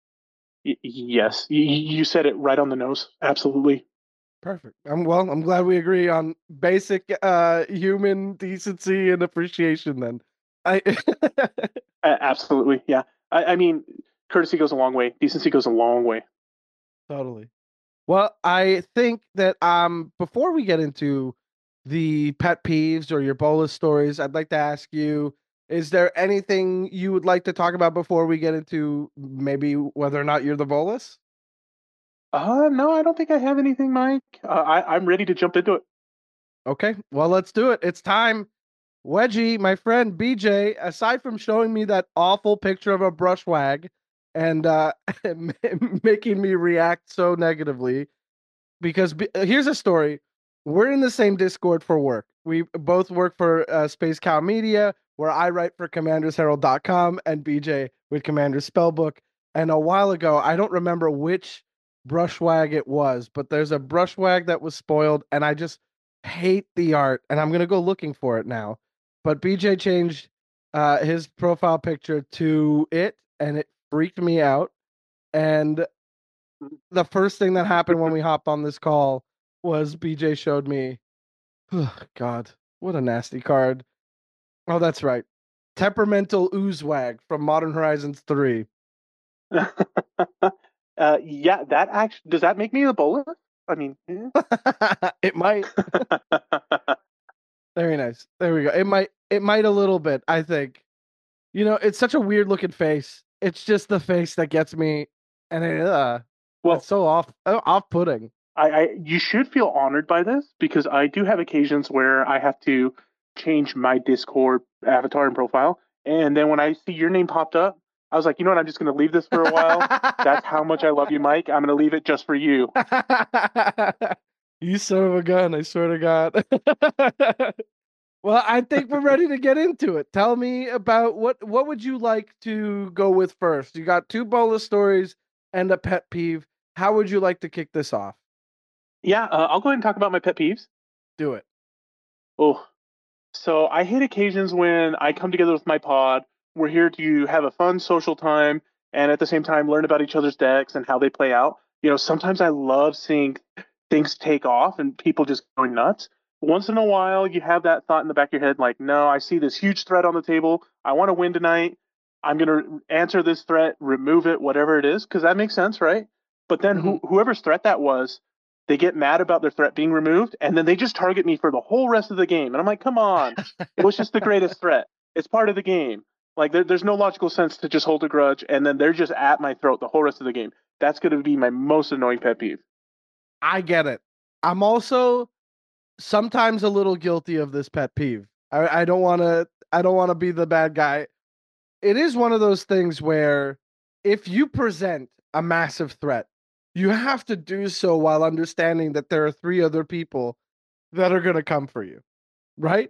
Speaker 3: Y- yes, y- you said it right on the nose. Absolutely.
Speaker 1: Perfect. I'm well, I'm glad we agree on basic uh human decency and appreciation then. I
Speaker 3: Uh, absolutely. Yeah. I, I mean, courtesy goes a long way. Decency goes a long way.
Speaker 1: totally. Well, I think that um before we get into the pet peeves or your bolus stories, I'd like to ask you, is there anything you would like to talk about before we get into maybe whether or not you're the bolus?
Speaker 3: Uh, no, I don't think I have anything, Mike. Uh, I, I'm ready to jump into it.
Speaker 1: Okay, well, let's do it. It's time. Wedgie, my friend B J, aside from showing me that awful picture of a brush wag and uh, making me react so negatively, because b- here's a story. We're in the same Discord for work. We both work for uh, Space Cow Media, where I write for commanders herald dot com and B J with Commander's Spellbook. And a while ago, I don't remember which brushwag it was, but there's a brushwag that was spoiled, and I just hate the art, and I'm going to go looking for it now. But B J changed uh, his profile picture to it, and it freaked me out. And the first thing that happened when we hopped on this call was B J showed me, oh, God, what a nasty card. Oh, that's right. Temperamental Oozewag from Modern Horizons three.
Speaker 3: uh, yeah, that actually does that make me a bowler? I mean, eh.
Speaker 1: It might. Very nice. There we go. It might it might a little bit, I think. You know, it's such a weird looking face. It's just the face that gets me, and it, uh,
Speaker 3: well,
Speaker 1: it's so off off putting.
Speaker 3: I, I you should feel honored by this because I do have occasions where I have to change my Discord avatar and profile, and then when I see your name popped up, I was like, you know what? I'm just going to leave this for a while. That's how much I love you, Mike. I'm going to leave it just for you.
Speaker 1: You son of a gun! I swear to God. Well, I think we're ready to get into it. Tell me about what what would you like to go with first? You got two bolus stories and a pet peeve. How would you like to kick this off?
Speaker 3: Yeah, uh, I'll go ahead and talk about my pet peeves.
Speaker 1: Do it.
Speaker 3: Oh, so I hate occasions when I come together with my pod. We're here to have a fun social time and at the same time learn about each other's decks and how they play out. You know, sometimes I love seeing things take off and people just going nuts. Once in a while, you have that thought in the back of your head, like, no, I see this huge threat on the table. I want to win tonight. I'm going to answer this threat, remove it, whatever it is, because that makes sense, right? But then
Speaker 1: Mm-hmm.
Speaker 3: who, whoever's threat that was, they get mad about their threat being removed, and then they just target me for the whole rest of the game. And I'm like, come on, it was just the greatest threat. It's part of the game. Like, there, there's no logical sense to just hold a grudge, and then they're just at my throat the whole rest of the game. That's going to be my most annoying pet peeve.
Speaker 1: I get it. I'm also sometimes a little guilty of this pet peeve. I, I don't want to. I don't want to be the bad guy. It is one of those things where if you present a massive threat, you have to do so while understanding that there are three other people that are going to come for you, right?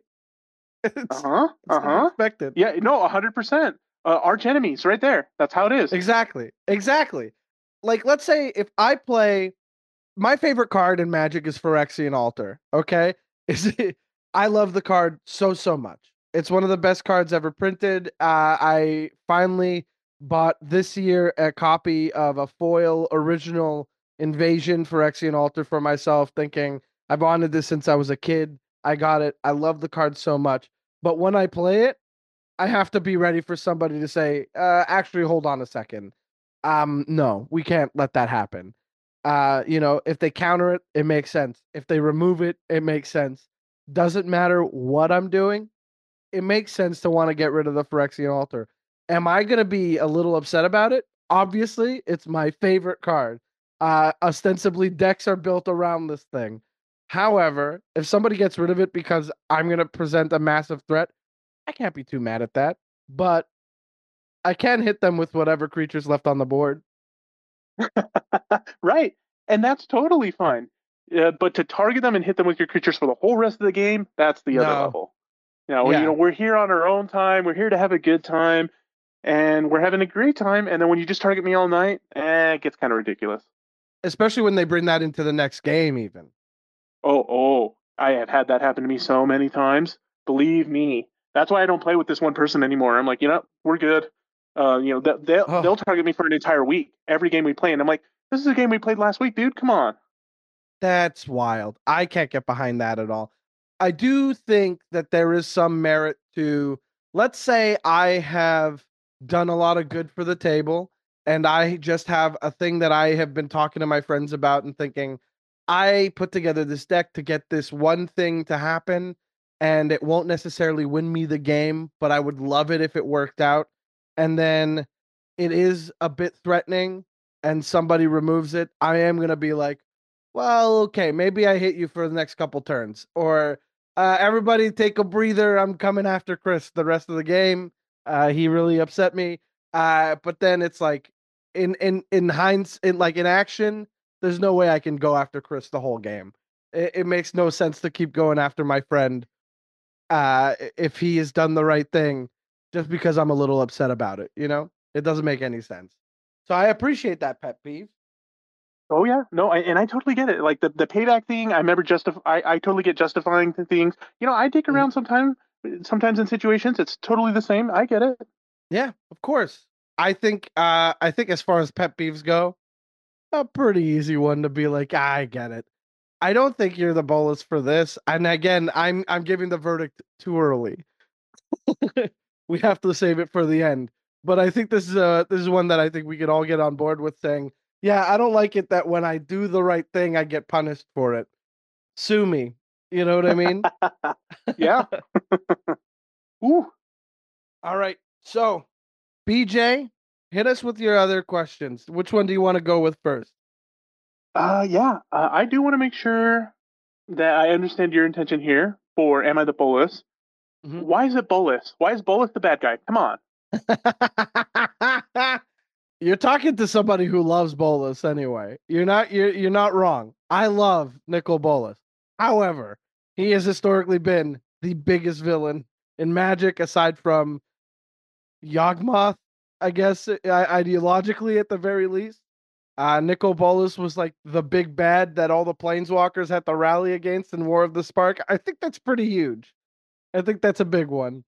Speaker 3: Uh
Speaker 1: It's,
Speaker 3: huh.
Speaker 1: it's
Speaker 3: Uh
Speaker 1: like
Speaker 3: huh.
Speaker 1: expected.
Speaker 3: Yeah. No. A hundred percent. Uh, arch enemies, right there. That's how it is.
Speaker 1: Exactly. Exactly. Like, let's say if I play my favorite card in Magic is Phyrexian Altar. Okay, is it? I love the card so so much. It's one of the best cards ever printed. Uh, I finally bought this year a copy of a foil original Invasion Phyrexian Altar for myself, thinking I've wanted this since I was a kid. I got it. I love the card so much. But when I play it, I have to be ready for somebody to say, uh, "Actually, hold on a second. Um, no, we can't let that happen." Uh, you know, if they counter it, it makes sense. If they remove it, it makes sense. Doesn't matter what I'm doing. it makes sense to want to get rid of the Phyrexian Altar. Am I going to be a little upset about it? Obviously, it's my favorite card. Uh, ostensibly, decks are built around this thing. However, if somebody gets rid of it because I'm going to present a massive threat, I can't be too mad at that. But I can hit them with whatever creatures left on the board.
Speaker 3: Right. And that's totally fine. Uh, but to target them and hit them with your creatures for the whole rest of the game, that's the other
Speaker 1: No.
Speaker 3: level. You know,
Speaker 1: Yeah.
Speaker 3: you know, we're here on our own time. We're here to have a good time, and we're having a great time. And then when you just target me all night, eh, it gets kind of ridiculous.
Speaker 1: Especially when they bring that into the next game, even.
Speaker 3: Oh, oh, I have had that happen to me so many times. Believe me. That's why I don't play with this one person anymore. I'm like, you know, we're good. Uh, you know, they- they'll
Speaker 1: Oh.
Speaker 3: they'll target me for an entire week every game we play, and I'm like, this is a game we played last week, dude. Come on.
Speaker 1: That's wild. I can't get behind that at all. I do think that there is some merit to, let's say I have done a lot of good for the table and I just have a thing that I have been talking to my friends about and thinking, I put together this deck to get this one thing to happen and it won't necessarily win me the game, but I would love it if it worked out. And then it is a bit threatening and somebody removes it. I am going to be like, well, okay, maybe I hit you for the next couple turns. Or uh, everybody take a breather. I'm coming after Chris the rest of the game. Uh, he really upset me. Uh, but then it's like in in in hinds in like in action, there's no way I can go after Chris the whole game. It, it makes no sense to keep going after my friend uh, if he has done the right thing just because I'm a little upset about it. You know, it doesn't make any sense. So I appreciate that pet peeve.
Speaker 3: Oh yeah, no, I, and I totally get it. Like the, the payback thing, I remember justif- I, I totally get justifying the things. You know, I dick
Speaker 1: Mhm.
Speaker 3: around sometimes. Sometimes in situations, it's totally the same. I get it.
Speaker 1: Yeah, of course. I think uh I think as far as pet peeves go, a pretty easy one to be like, I get it. I don't think you're the bolus for this. And again, I'm I'm giving the verdict too early. We have to save it for the end. But I think this is uh this is one that I think we could all get on board with saying, yeah, I don't like it that when I do the right thing, I get punished for it. Sue me. You know what I mean?
Speaker 3: Yeah. Ooh.
Speaker 1: All right. So, B J, hit us with your other questions. Which one do you want to go with first?
Speaker 3: Uh, yeah. Uh, I do want to make sure that I understand your intention here for Am I the Bolus?
Speaker 1: Mhm.
Speaker 3: Why is it Bolus? Why is Bolus the bad guy? Come on.
Speaker 1: You're talking to somebody who loves Bolas anyway. You're not you're you're not wrong. I love Nicol Bolas. However, he has historically been the biggest villain in Magic aside from Yawgmoth, I guess i- ideologically at the very least. Uh Nicol Bolas was like the big bad that all the planeswalkers had to rally against in War of the Spark. I think that's pretty huge. I think that's a big one.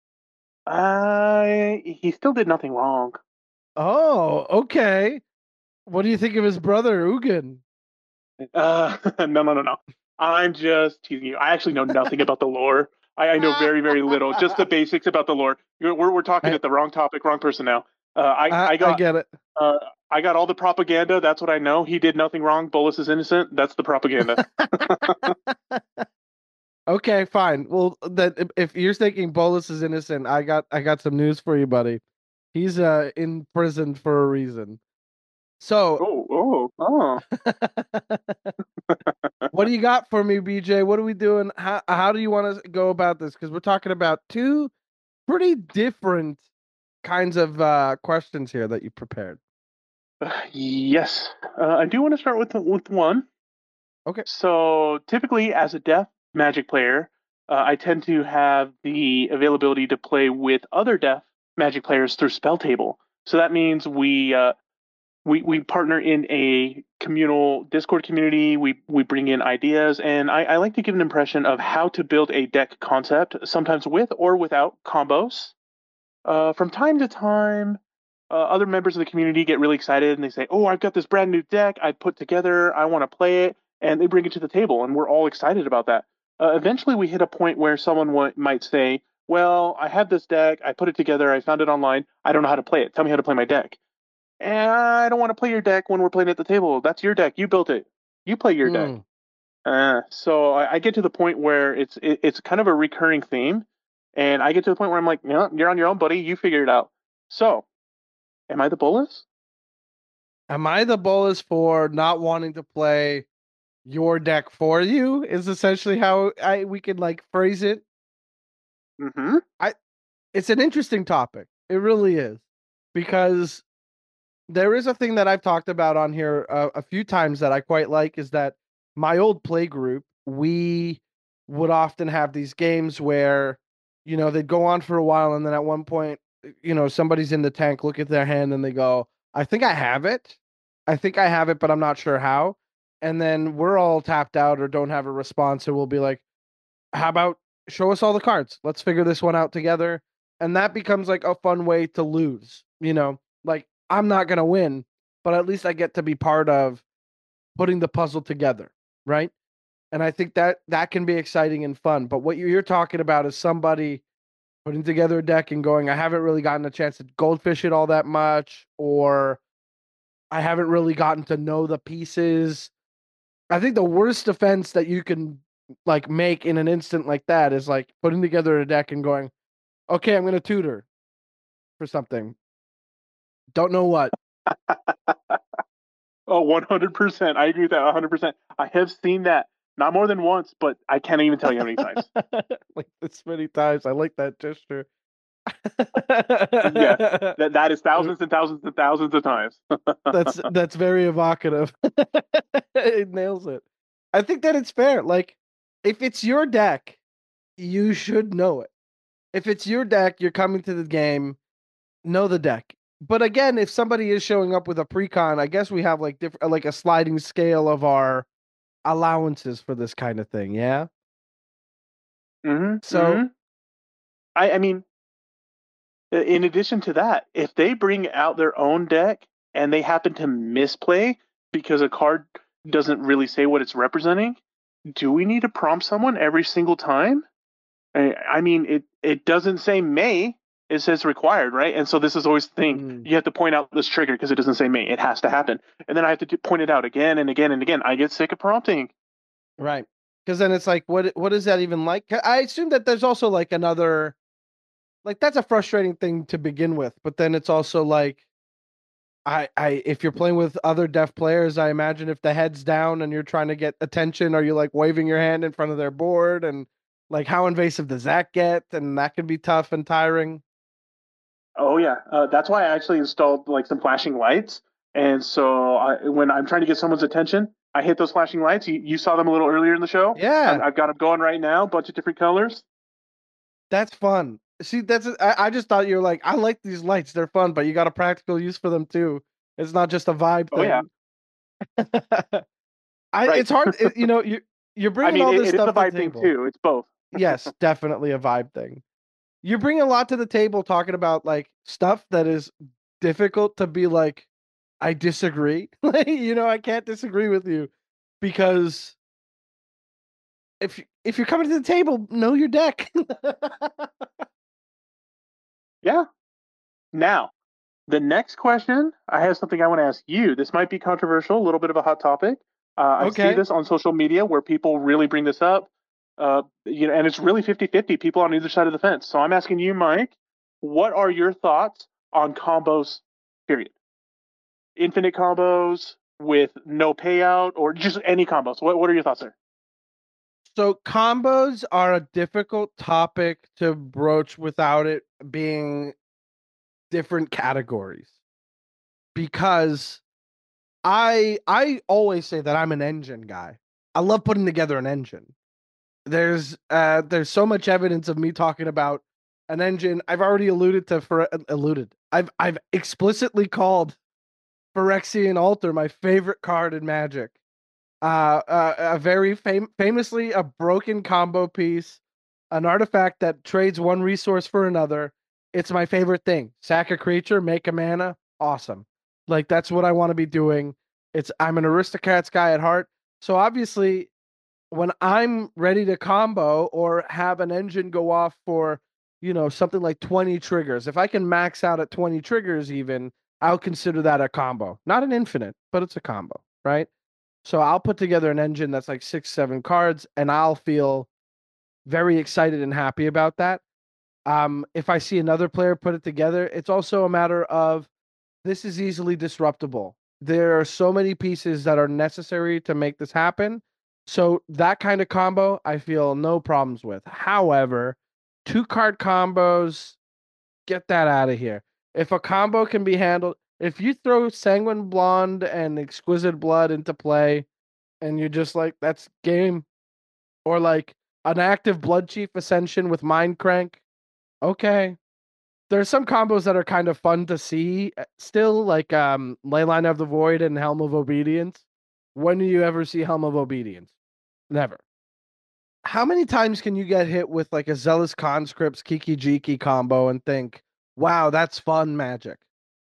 Speaker 3: Uh, he still did nothing wrong.
Speaker 1: Oh, okay. What do you think of his brother Ugin?
Speaker 3: Uh, no, no, no, no. I'm just teasing you. I actually know nothing about the lore. I, I know very, very little. Just the basics about the lore. You're, we're we're talking
Speaker 1: I,
Speaker 3: at the wrong topic, wrong person now. Uh, I
Speaker 1: I
Speaker 3: I
Speaker 1: I
Speaker 3: got
Speaker 1: get it.
Speaker 3: uh, I got all the propaganda. That's what I know. He did nothing wrong. Bolus is innocent. That's the propaganda.
Speaker 1: Okay, fine. Well, then if- if you're thinking Bolus is innocent, I got I got some news for you, buddy. He's uh in prison for a reason. So,
Speaker 3: Oh, oh, oh.
Speaker 1: what do you got for me, B J? What are we doing? How how do you want to go about this? Because we're talking about two pretty different kinds of uh questions here that you prepared.
Speaker 3: Yes. Uh, I do want to start with with one.
Speaker 1: Okay.
Speaker 3: So typically, as a deaf Magic player, uh, I tend to have the availability to play with other deaf Magic players through Spell Table. So that means we uh, we we partner in a communal Discord community. We we bring in ideas, and I, I like to give an impression of how to build a deck concept, sometimes with or without combos. Uh, from time to time, uh, other members of the community get really excited and they say, "Oh, I've got this brand new deck I put together. I want to play it," and they bring it to the table, and we're all excited about that. Uh, eventually, we hit a point where someone w- might say, "Well, I have this deck. I put it together. I found it online. I don't know how to play it. Tell me how to play my deck." And I don't want to play your deck when we're playing at the table. That's your deck. You built it. You play your deck.
Speaker 1: Hmm.
Speaker 3: Uh, so I, I get to the point where it's it, it's kind of a recurring theme, And I get to the point where I'm like, you know, you're on your own, buddy. You figure it out. So, am I the Bolas?
Speaker 1: Am I the bolus for not wanting to play your deck for you? Is essentially how I we could like phrase it.
Speaker 3: Mm-hmm.
Speaker 1: I It's an interesting topic. It really is because there is a thing that I've talked about on here uh, a few times that I quite like is that my old play group, we would often have these games where, you know, they'd go on for a while and then at one point, you know, somebody's in the tank, look at their hand and they go, I think I have it. I think I have it, but I'm not sure how. And then we're all tapped out or don't have a response. So we'll be like, how about show us all the cards? Let's figure this one out together. And that becomes like a fun way to lose, you know, like I'm not going to win, but at least I get to be part of putting the puzzle together. Right. And I think that that can be exciting and fun. But what you're talking about is somebody putting together a deck and going, I haven't really gotten a chance to goldfish it all that much, or I haven't really gotten to know the pieces. I think the worst defense that you can like make in an instant like that is like putting together a deck and going, okay, I'm going to tutor for something. Don't know what.
Speaker 3: Oh, one hundred percent. I agree with that one hundred percent. I have seen that not more than once, but I can't even tell you how many times.
Speaker 1: Like this many times. I like that gesture.
Speaker 3: Yeah, that, that is thousands and thousands and thousands of times.
Speaker 1: that's that's very evocative. It nails it. I think that it's fair. Like, if it's your deck, you should know it. If it's your deck, you're coming to the game, know the deck. But again, if somebody is showing up with a precon, I guess we have like different, like a sliding scale of our allowances for this kind of thing. Yeah.
Speaker 3: hmm
Speaker 1: So
Speaker 3: hmm I, I mean, in addition to that, if they bring out their own deck and they happen to misplay because a card doesn't really say what it's representing, do we need to prompt someone every single time? I, I mean, it it doesn't say may, it says required, right? And so this is always the thing.
Speaker 1: mm,
Speaker 3: You have to point out this trigger because it doesn't say may. It has to happen. And then I have to do, point it out again and again and again. I get sick of prompting.
Speaker 1: right, because then it's like, what what is that even like? I assume that there's also like another, like that's a frustrating thing to begin with, but then it's also like I, I if you're playing with other deaf players, I imagine if the head's down and you're trying to get attention, are you like waving your hand in front of their board? And like how invasive does that get? And that can be tough and tiring.
Speaker 3: Oh yeah, uh, that's why I actually installed like some flashing lights. And so I, when I'm trying to get someone's attention, I hit those flashing lights. You, you saw them a little earlier in the show. I've,
Speaker 1: Yeah,
Speaker 3: I've got them going right now, a bunch of different colors.
Speaker 1: that's fun. See, that's I, I just thought you're like, I like these lights, they're fun, but you got a practical use for them too. It's not just a vibe
Speaker 3: Oh yeah,
Speaker 1: thing. I
Speaker 3: right.
Speaker 1: it's hard, it, you know, you you're
Speaker 3: I
Speaker 1: bringing
Speaker 3: mean,
Speaker 1: all
Speaker 3: it,
Speaker 1: this
Speaker 3: it is a
Speaker 1: stuff to the
Speaker 3: vibe thing
Speaker 1: table.
Speaker 3: too. It's both.
Speaker 1: Yes, definitely a vibe thing. You bring a lot to the table talking about like stuff that is difficult to be like, I disagree. Like, you know, I can't disagree with you because if if you're coming to the table, know your deck.
Speaker 3: Yeah. Now, the next question, I have something I want to ask you. This might be controversial, a little bit of a hot topic. Uh, I see
Speaker 1: Okay.
Speaker 3: this on social media where people really bring this up. Uh, you know, and it's really fifty-fifty people on either side of the fence. So I'm asking you, Mike, what are your thoughts on combos, period? Infinite combos with no payout or just any combos? What, what are your thoughts there?
Speaker 1: So combos are a difficult topic to broach without it being different categories because I I always say that I'm an engine guy. I love putting together an engine. There's uh there's so much evidence of me talking about an engine. I've already alluded to for alluded. I've I've explicitly called Phyrexian Altar my favorite card in Magic. Uh, uh a very fam- famously a broken combo piece, an artifact that trades one resource for another. It's my favorite thing. Sack a creature, make a mana, awesome. Like that's what I want to be doing. It's I'm an aristocrats guy at heart. So obviously when I'm ready to combo or have an engine go off for, you know, something like twenty triggers, if I can max out at twenty triggers, even, I'll consider that a combo. Not an infinite, but it's a combo, right? So I'll put together an engine that's like six, seven cards, and I'll feel very excited and happy about that. Um, if I see another player put it together, it's also a matter of this is easily disruptible. There are so many pieces that are necessary to make this happen. So that kind of combo, I feel no problems with. However, two card combos, get that out of here. If a combo can be handled, if you throw Sanguine Blonde and Exquisite Blood into play, and you're just like, that's game, or like an active Blood Chief Ascension with Mind Crank, okay. There's some combos that are kind of fun to see uh, still, like um Leyline of the Void and Helm of Obedience. When do you ever see Helm of Obedience? Never. How many times can you get hit with like a Zealous Conscripts Kiki Jiki combo and think, wow, that's fun magic?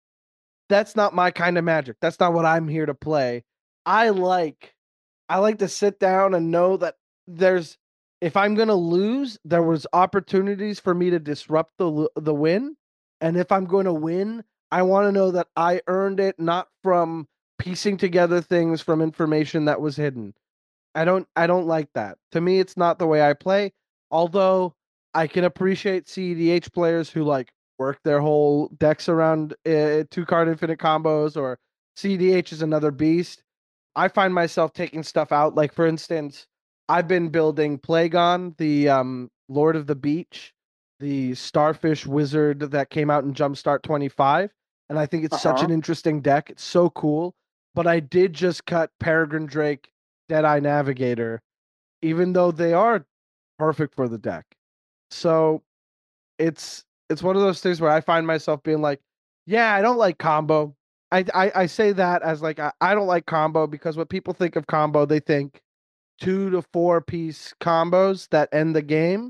Speaker 1: That's not my kind of magic. That's not what I'm here to play. I like I like to sit down and know that there's if I'm going to lose, there was opportunities for me to disrupt the the win, and if I'm going to win, I want to know that I earned it not from piecing together things from information that was hidden. I don't I don't like that. To me, it's not the way I play. Although I can appreciate C E D H players who like work their whole decks around uh, two card infinite combos, or C E D H is another beast. I find myself taking stuff out. Like for instance, I've been building Plagon, the um, Lord of the Beach, the Starfish Wizard that came out in Jumpstart twenty-five, and I think it's such
Speaker 3: Uh-huh.
Speaker 1: an interesting deck. It's so cool. But I did just cut Peregrine Drake, Deadeye Navigator, even though they are perfect for the deck. So it's it's one of those things where I find myself being like, yeah, I don't like combo. I I, I say that as like I, I don't like combo because when people think of combo, they think two to four piece combos that end the game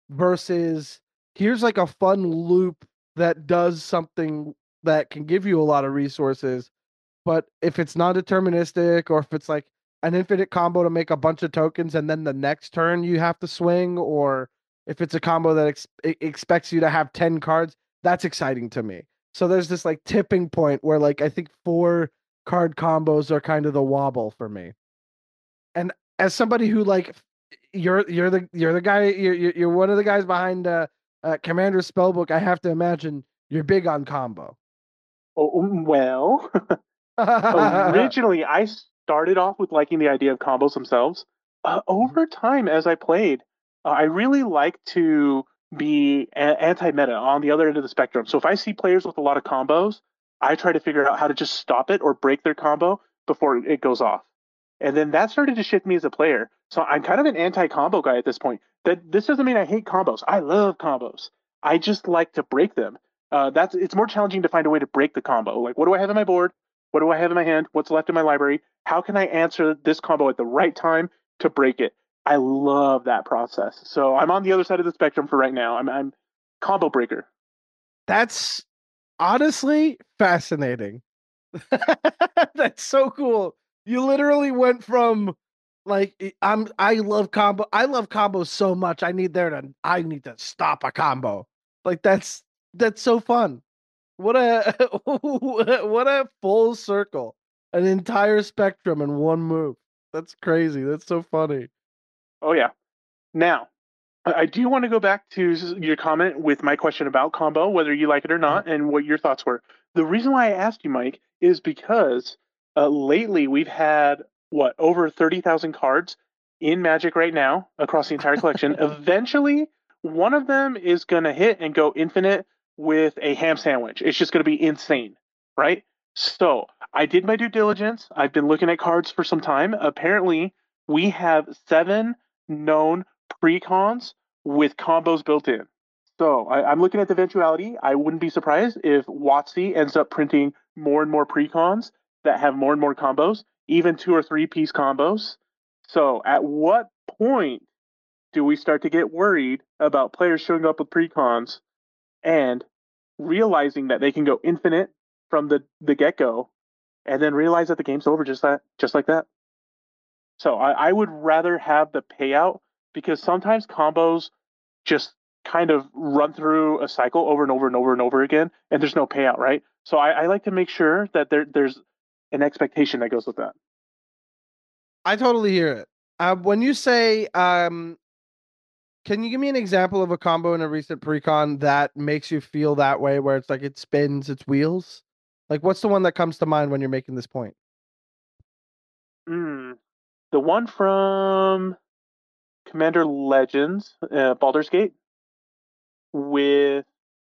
Speaker 1: versus here's like a fun loop that does something that can give you a lot of resources. But if it's non deterministic or if it's like an infinite combo to make a bunch of tokens and then the next turn you have to swing, or if it's a combo that ex- expects you to have ten cards, that's exciting to me. So there's this like tipping point where like I think four card combos are kind of the wobble for me. And as somebody who like you're you're the you're the guy you're you're one of the guys behind uh, uh Commander Spellbook, I have to imagine you're big on combo.
Speaker 3: Oh, um, well, originally I started off with liking the idea of combos themselves. Uh, over time, as I played, uh, I really like to be a- anti-meta on the other end of the spectrum. So if I see players with a lot of combos, I try to figure out how to just stop it or break their combo before it goes off. And then that started to shift me as a player. So I'm kind of an anti-combo guy at this point. That this doesn't mean I hate combos. I love combos. I just like to break them. Uh, that's it's more challenging to find a way to break the combo. Like, what do I have in my board? What do I have in my hand? What's left in my library? How can I answer this combo at the right time to break it? I love that process. So I'm on the other side of the spectrum for right now. I'm, I'm combo breaker.
Speaker 1: That's honestly fascinating. That's so cool. You literally went from like I'm I love combo I love combos so much. I need there to I need to stop a combo. Like that's that's so fun. What a what a full circle. An entire spectrum in one move. That's crazy. That's so funny.
Speaker 3: Oh yeah. Now, I do want to go back to your comment with my question about combo, whether you like it or
Speaker 1: Uh-huh.
Speaker 3: not, and what your thoughts were. The reason why I asked you, Mike, is because uh, lately we've had what over thirty thousand cards in Magic right now across the entire collection. Eventually, one of them is going to hit and go infinite with a ham sandwich. It's just going to be insane, right? So I did my due diligence. I've been looking at cards for some time. Apparently, we have seven known precons with combos built in. So I, I'm looking at the eventuality. I wouldn't be surprised if WotC ends up printing more and more precons that have more and more combos, even two or three piece combos. So at what point do we start to get worried about players showing up with precons and realizing that they can go infinite from the, the get go and then realize that the game's over just that just like that? So I, I would rather have the payout because sometimes combos just kind of run through a cycle over and over and over and over again, and there's no payout, right? So I, I like to make sure that there there's an expectation that goes with that.
Speaker 1: I totally hear it. Uh, when you say um Can you give me an example of a combo in a recent precon that makes you feel that way, where it's like it spins its wheels? Like, what's the one that comes to mind when you're making this point?
Speaker 3: Mm, the one from Commander Legends, uh, Baldur's Gate, with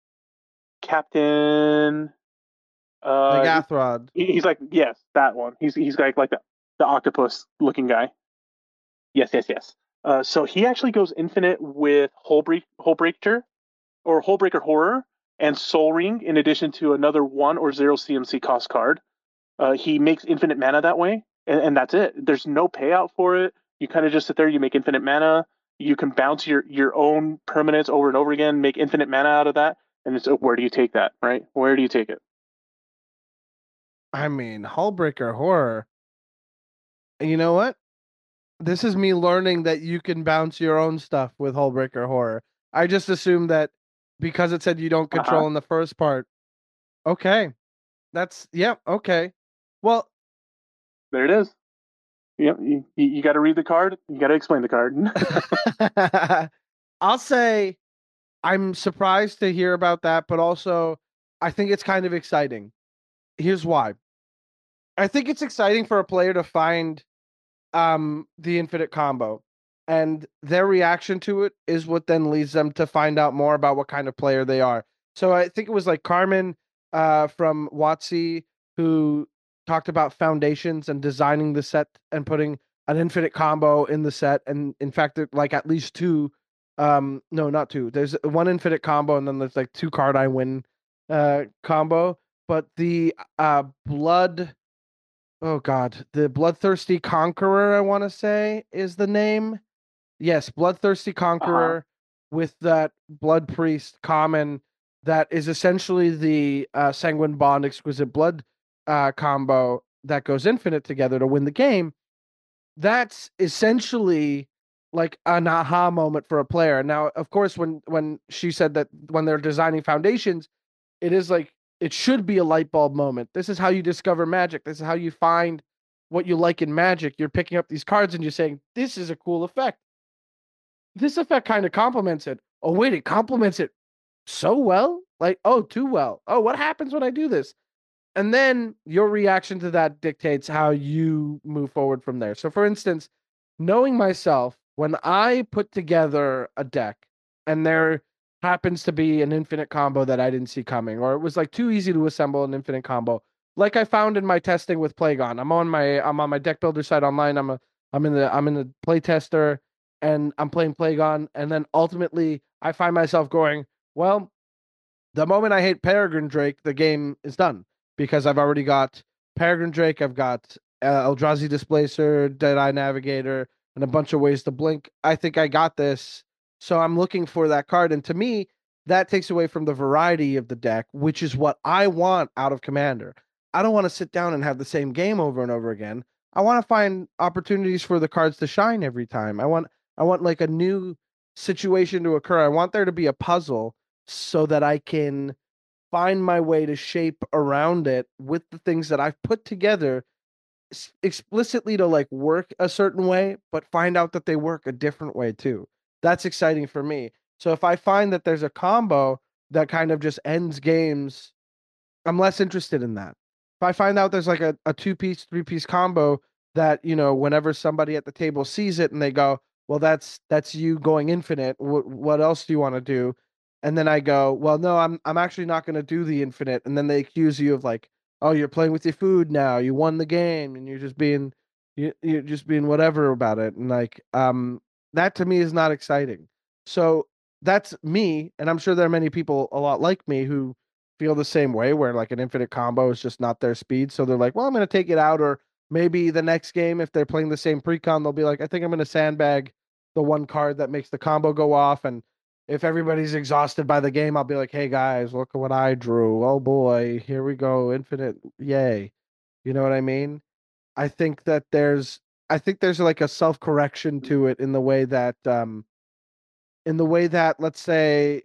Speaker 3: Captain.
Speaker 1: Like
Speaker 3: Uh,
Speaker 1: Athrod.
Speaker 3: he, he's like, yes, that one. He's he's like like the, the octopus looking guy. Yes, yes, yes. Uh, so he actually goes infinite with Hullbreak, Hullbreaker or Hullbreaker Horror and Soul Ring, in addition to another one or zero C M C cost card. Uh, he makes infinite mana that way, and, and that's it. There's no payout for it. You kind of just sit there, you make infinite mana. You can bounce your your own permanents over and over again, make infinite mana out of that, and it's where do you take that, right? Where do you take it?
Speaker 1: I mean, Hullbreaker Horror. You know what? This is me learning that you can bounce your own stuff with Hullbreaker Horror. I just assumed that because it said you don't
Speaker 3: Uh huh.
Speaker 1: control in the first part. Okay. That's, yeah, okay. Well,
Speaker 3: There it is. Yep. You, you, you got to read the card. You got to explain the card.
Speaker 1: I'll say I'm surprised to hear about that, but also I think it's kind of exciting. Here's why. I think it's exciting for a player to find um the infinite combo, and their reaction to it is what then leads them to find out more about what kind of player they are. So I think it was like Carmen uh from WotC who talked about foundations and designing the set and putting an infinite combo in the set, and in fact there- like at least two, um no, not two, there's one infinite combo and then there's like two card I win uh combo. But the uh blood Oh God, the Bloodthirsty Conqueror, I want to say, is the name. Yes, Bloodthirsty
Speaker 3: Uh huh.
Speaker 1: Conqueror with that Blood Priest common that is essentially the uh, Sanguine Bond Exquisite Blood uh, combo that goes infinite together to win the game. That's essentially like an aha moment for a player. Now, of course, when when she said that when they're designing foundations, it is like it should be a light bulb moment. This is how you discover magic. This is how you find what you like in magic. You're picking up these cards and you're saying, this is a cool effect. This effect kind of complements it. Oh, wait, it complements it so well. Like, oh, too well. Oh, what happens when I do this? And then your reaction to that dictates how you move forward from there. So, for instance, knowing myself, when I put together a deck and there happens to be an infinite combo that I didn't see coming, or it was like too easy to assemble an infinite combo, like I found in my testing with Plagon. I'm on my I'm on my deck builder site online. I'm a I'm in the I'm in the play tester and I'm playing Plagon, and then ultimately I find myself going, well, the moment I hit Peregrine Drake, the game is done because I've already got Peregrine Drake, I've got uh, Eldrazi Displacer, Deadeye Navigator, and a bunch of ways to blink. I think I got this. So I'm looking for that card. And to me, that takes away from the variety of the deck, which is what I want out of Commander. I don't want to sit down and have the same game over and over again. I want to find opportunities for the cards to shine every time. I want I want like a new situation to occur. I want there to be a puzzle so that I can find my way to shape around it with the things that I've put together explicitly to like work a certain way, but find out that they work a different way too. That's exciting for me. So if I find that there's a combo that kind of just ends games, I'm less interested in that. If I find out there's like a, a two piece, three piece combo that, you know, whenever somebody at the table sees it and they go, well, that's that's you going infinite. What what else do you want to do? And then I go, well, no, I'm I'm actually not going to do the infinite. And then they accuse you of like, oh, you're playing with your food now. You won the game, and you're just being you you're just being whatever about it. And like, um, that to me is not exciting. So that's me, and I'm sure there are many people a lot like me who feel the same way, where like an infinite combo is just not their speed. So they're like, well, I'm going to take it out. Or maybe the next game, if they're playing the same precon, they'll be like, I think I'm going to sandbag the one card that makes the combo go off. And if everybody's exhausted by the game, I'll be like, hey guys, look at what I drew. Oh boy, here we go. Infinite. Yay. You know what I mean? I think that there's, I think there's like a self correction to it in the way that, um, in the way that, let's say,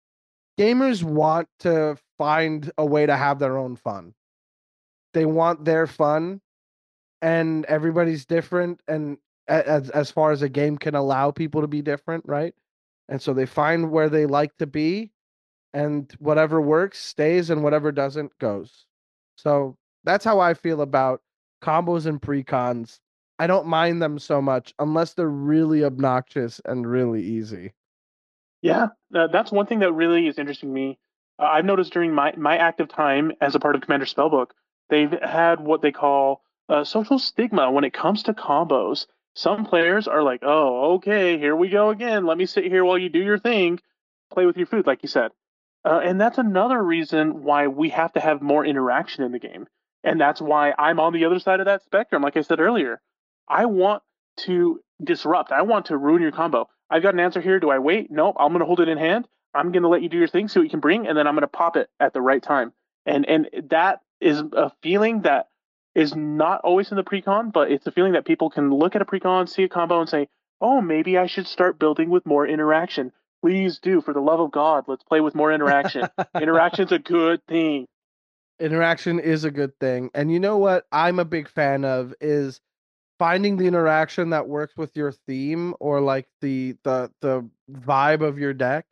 Speaker 1: gamers want to find a way to have their own fun. They want their fun, and everybody's different. And as as far as a game can allow people to be different, right? And so they find where they like to be, and whatever works stays, and whatever doesn't goes. So that's how I feel about combos and precons. I don't mind them so much unless they're really obnoxious and really easy.
Speaker 3: Yeah, uh, that's one thing that really is interesting to me. Uh, I've noticed during my, my active time as a part of Commander Spellbook, they've had what they call uh, social stigma when it comes to combos. Some players are like, oh, okay, here we go again. Let me sit here while you do your thing, play with your food, like you said. Uh, and that's another reason why we have to have more interaction in the game. And that's why I'm on the other side of that spectrum. Like I said earlier, I want to disrupt, I want to ruin your combo. I've got an answer here. Do I wait? Nope. I'm going to hold it in hand. I'm going to let you do your thing, see what you can bring, and then I'm going to pop it at the right time. And and that is a feeling that is not always in the precon, but it's a feeling that people can look at a precon, see a combo, and say, "Oh, maybe I should start building with more interaction." Please do, for the love of God, let's play with more interaction. Interaction's a good thing.
Speaker 1: Interaction is a good thing. And you know what I'm a big fan of is finding the interaction that works with your theme or like the the the vibe of your deck.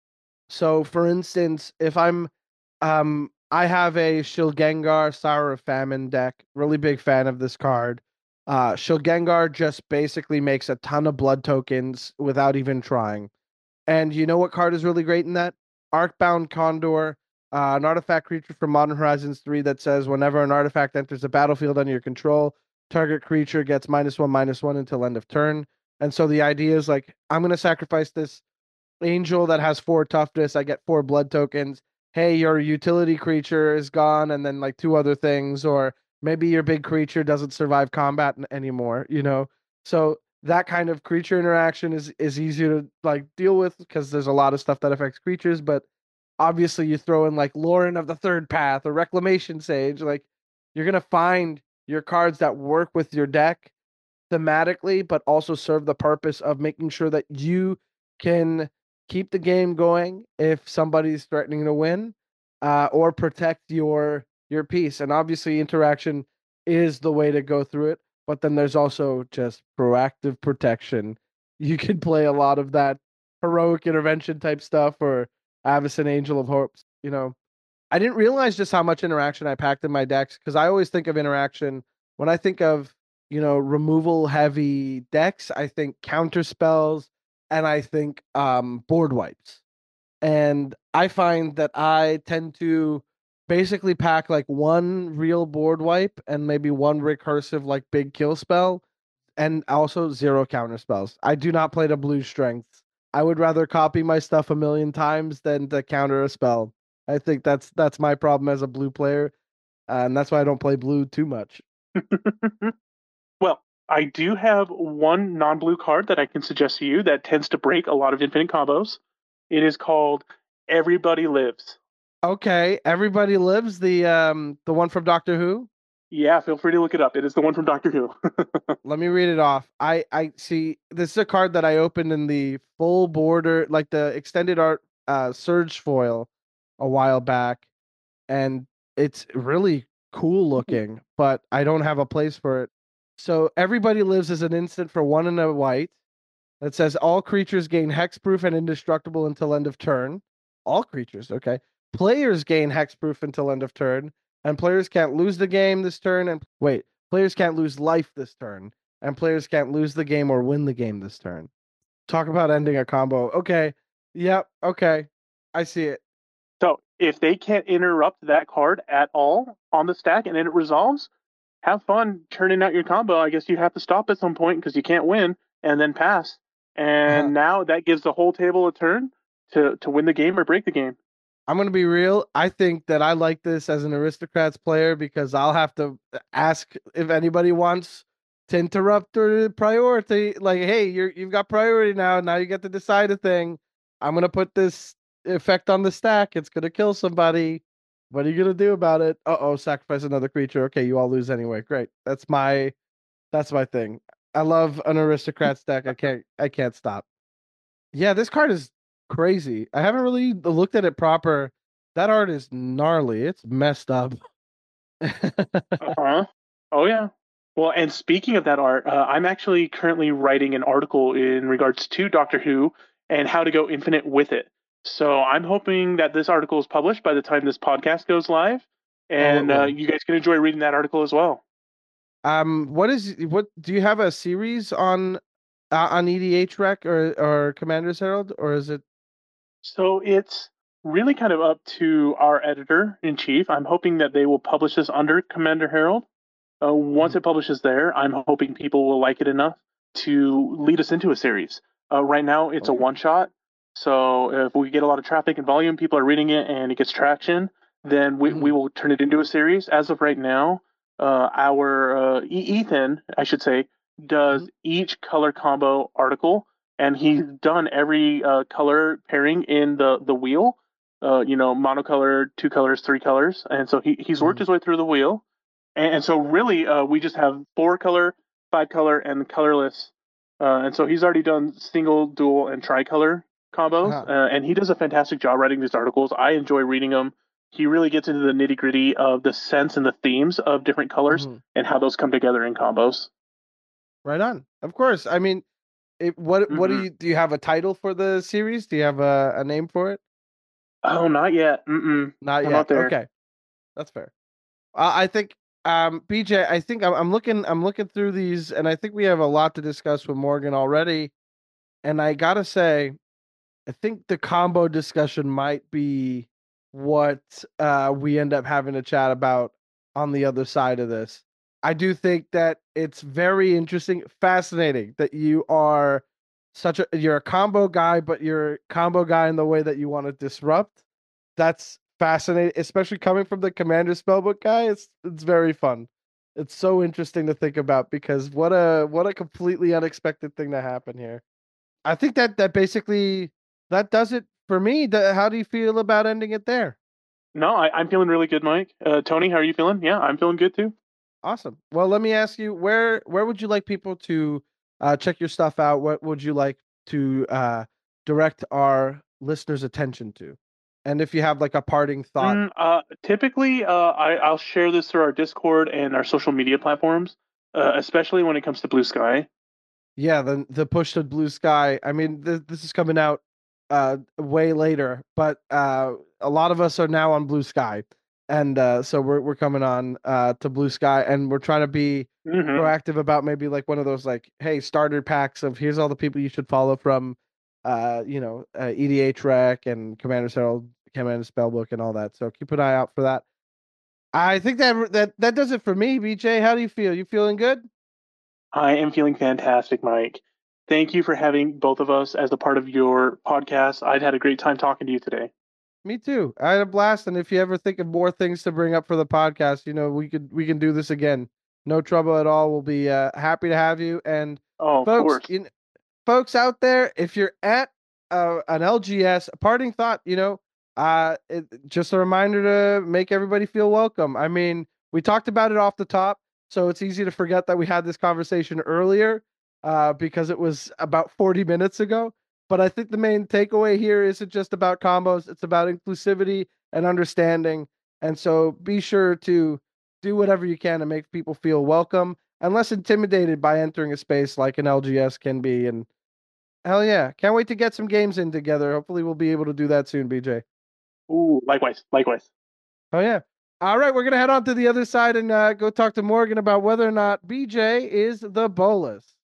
Speaker 1: So for instance, if I'm um I have a Shilgengar Sour of Famine deck, really big fan of this card. Uh Shilgengar just basically makes a ton of blood tokens without even trying. And you know what card is really great in that? Arcbound Condor, uh, an artifact creature from Modern Horizons three that says whenever an artifact enters the battlefield under your control, target creature gets minus one, minus one until end of turn. And so the idea is like, I'm going to sacrifice this angel that has four toughness. I get four blood tokens. Hey, your utility creature is gone, and then like two other things, or maybe your big creature doesn't survive combat n- anymore, you know? So that kind of creature interaction is is easy to like deal with because there's a lot of stuff that affects creatures, but obviously you throw in like Lauren of the Third Path or Reclamation Sage, like you're gonna find your cards that work with your deck thematically, but also serve the purpose of making sure that you can keep the game going if somebody's threatening to win, uh, or protect your your piece. And obviously, interaction is the way to go through it. But then there's also just proactive protection. You can play a lot of that heroic intervention type stuff or Avacyn Angel of Hopes. You know, I didn't realize just how much interaction I packed in my decks because I always think of interaction when I think of, you know, removal heavy decks. I think counter spells and I think um, board wipes. And I find that I tend to basically pack like one real board wipe and maybe one recursive like big kill spell and also zero counter spells. I do not play the blue strengths. I would rather copy my stuff a million times than to counter a spell. I think that's that's my problem as a blue player, uh, and that's why I don't play blue too much.
Speaker 3: Well, I do have one non-blue card that I can suggest to you that tends to break a lot of infinite combos. It is called Everybody Lives.
Speaker 1: Okay, everybody lives the um the one from Doctor Who.
Speaker 3: Yeah, feel free to look it up. It is the one from Doctor Who.
Speaker 1: Let me read it off. I I see this is a card that I opened in the full border, like the extended art uh Surge foil a while back, and it's really cool looking, but I don't have a place for it. So everybody lives as an instant for one and a white. That says all creatures gain hexproof and indestructible until end of turn. All creatures, okay. Players gain hexproof until end of turn, and players can't lose the game this turn. And wait, players can't lose life this turn, and players can't lose the game or win the game this turn. Talk about ending a combo. Okay, yep, okay, I see it.
Speaker 3: So if they can't interrupt that card at all on the stack and then it resolves, have fun turning out your combo. I guess you have to stop at some point because you can't win and then pass.
Speaker 1: Uh,
Speaker 3: And now that gives the whole table a turn to, to win the game or break the game.
Speaker 1: I'm gonna be real. I think that I like this as an aristocrats player because I'll have to ask if anybody wants to interrupt or priority. Like, hey, you're you've got priority now. Now you get to decide a thing. I'm gonna put this effect on the stack. It's gonna kill somebody. What are you gonna do about it? Uh oh, sacrifice another creature. Okay, you all lose anyway. Great. That's my that's my thing. I love an aristocrats deck. I can't I can't stop. Yeah, this card is crazy. I haven't really looked at it proper. That art is gnarly. It's messed up.
Speaker 3: Uh-huh. Oh, yeah. Well, and speaking of that art, uh, I'm actually currently writing an article in regards to Doctor Who and how to go infinite with it. So I'm hoping that this article is published by the time this podcast goes live, and
Speaker 1: Oh, it
Speaker 3: uh,
Speaker 1: will.
Speaker 3: you guys can enjoy reading that article as well.
Speaker 1: Um, what is what do you have a series on uh, on E D H Rec or or Commander's Herald, or is it?
Speaker 3: So it's really kind of up to our editor in chief. I'm hoping that they will publish this under Commander Herald. Uh, once
Speaker 1: Mhm.
Speaker 3: it publishes there, I'm hoping people will like it enough to lead us into a series. Uh, right now, it's a
Speaker 1: Okay.
Speaker 3: one shot. So if we get a lot of traffic and volume, people are reading it and it gets traction, then we, we
Speaker 1: Mhm.
Speaker 3: will turn it into a series. As of right now, uh, our uh, E- Ethan, I should say, does
Speaker 1: Mhm.
Speaker 3: each color combo article, and he's done every uh, color pairing in the the wheel. Uh, you know, monocolor, two colors, three colors, and so he he's worked
Speaker 1: Mhm.
Speaker 3: his way through the wheel. And, and so really, uh, we just have four color, five color, and colorless. Uh, and so he's already done single, dual, and tricolor combos,
Speaker 1: Uh-huh.
Speaker 3: uh, and he does a fantastic job writing these articles. I enjoy reading them. He really gets into the nitty gritty of the sense and the themes of different colors
Speaker 1: Mhm.
Speaker 3: and how those come together in combos.
Speaker 1: Right on. Of course. I mean, it, what what do
Speaker 3: Mm-hmm.
Speaker 1: you do? You have a title for the series? Do you have a, a name for it?
Speaker 3: Oh, not yet. Mm-mm.
Speaker 1: Not
Speaker 3: I'm
Speaker 1: yet.
Speaker 3: not there.
Speaker 1: Okay, that's fair. Uh, I think, um, B J, I think I'm, I'm looking, I'm looking through these, and I think we have a lot to discuss with Morgan already. And I gotta say, I think the combo discussion might be what uh, we end up having to chat about on the other side of this. I do think that it's very interesting, fascinating that you are such a you're a combo guy, but you're a combo guy in the way that you want to disrupt. That's fascinating, especially coming from the Commander Spellbook guy. It's it's very fun. It's so interesting to think about because what a what a completely unexpected thing to happen here. I think that that basically that does it for me. The, how do you feel about ending it there?
Speaker 3: No, I, I'm feeling really good, Mike. Uh, Tony, how are you feeling? Yeah, I'm feeling good too.
Speaker 1: Awesome. Well, let me ask you where where would you like people to uh, check your stuff out? What would you like to uh, direct our listeners' attention to? And if you have like a parting thought,
Speaker 3: Mm, uh, typically, uh, I, I'll share this through our Discord and our social media platforms, uh, especially when it comes to Blue Sky.
Speaker 1: yeah, the the push to Blue Sky. I mean, th- this is coming out uh, way later, but uh, a lot of us are now on Blue Sky, and uh, so we're we're coming on uh, to Blue Sky, and we're trying to be
Speaker 3: Hmm.
Speaker 1: proactive about maybe like one of those like, hey, starter packs of here's all the people you should follow from, uh, you know, uh, E D H Rec and Commander's Herald, Commander Spellbook, and all that. So keep an eye out for that. I think that that that does it for me, B J. How do you feel? You feeling good?
Speaker 3: I am feeling fantastic, Mike. Thank you for having both of us as a part of your podcast. I've had a great time talking to you today.
Speaker 1: Me too. I had a blast, and if you ever think of more things to bring up for the podcast, you know, we could we can do this again. No trouble at all. We'll be uh, happy to have you. And
Speaker 3: Oh, of
Speaker 1: folks,
Speaker 3: course.
Speaker 1: you folks out there, if you're at uh, an L G S, a parting thought, you know, uh, it, just a reminder to make everybody feel welcome. I mean, we talked about it off the top, so it's easy to forget that we had this conversation earlier uh, because it was about forty minutes ago. But I think the main takeaway here isn't just about combos, it's about inclusivity and understanding. And so be sure to do whatever you can to make people feel welcome and less intimidated by entering a space like an L G S can be. And hell yeah, can't wait to get some games in together. Hopefully, we'll be able to do that soon, B J.
Speaker 3: Ooh, likewise, likewise.
Speaker 1: Oh yeah. All right, we're gonna head on to the other side and uh, go talk to Morgan about whether or not B J is the bolus.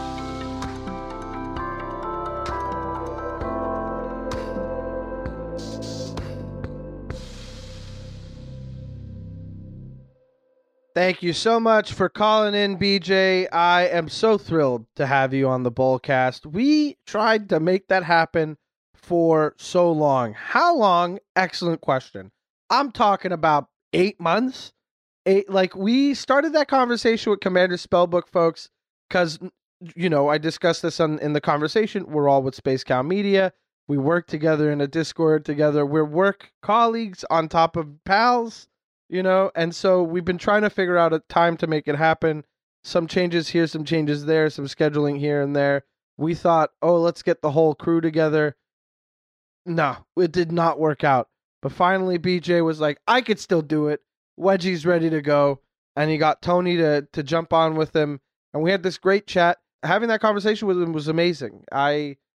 Speaker 1: Thank you so much for calling in, B J. I am so thrilled to have you on the Bullcast. We tried to make that happen for so long. How long? Excellent question. I'm talking about eight months. Eight, like we started that conversation with Commander Spellbook, folks, because you know I discussed this on in the conversation. We're all with Space Cow Media. We work together in a Discord together. We're work colleagues on top of pals you know and so we've been trying to figure out a time to make it happen. Some changes here, some changes there, some scheduling here and there. We thought, oh, let's get the whole crew together. No, it did not work out. But finally B J was like, I could still do it. Wedgie's ready to go, and he got Tony to to jump on with him, and we had this great chat. Having that conversation with him was amazing. I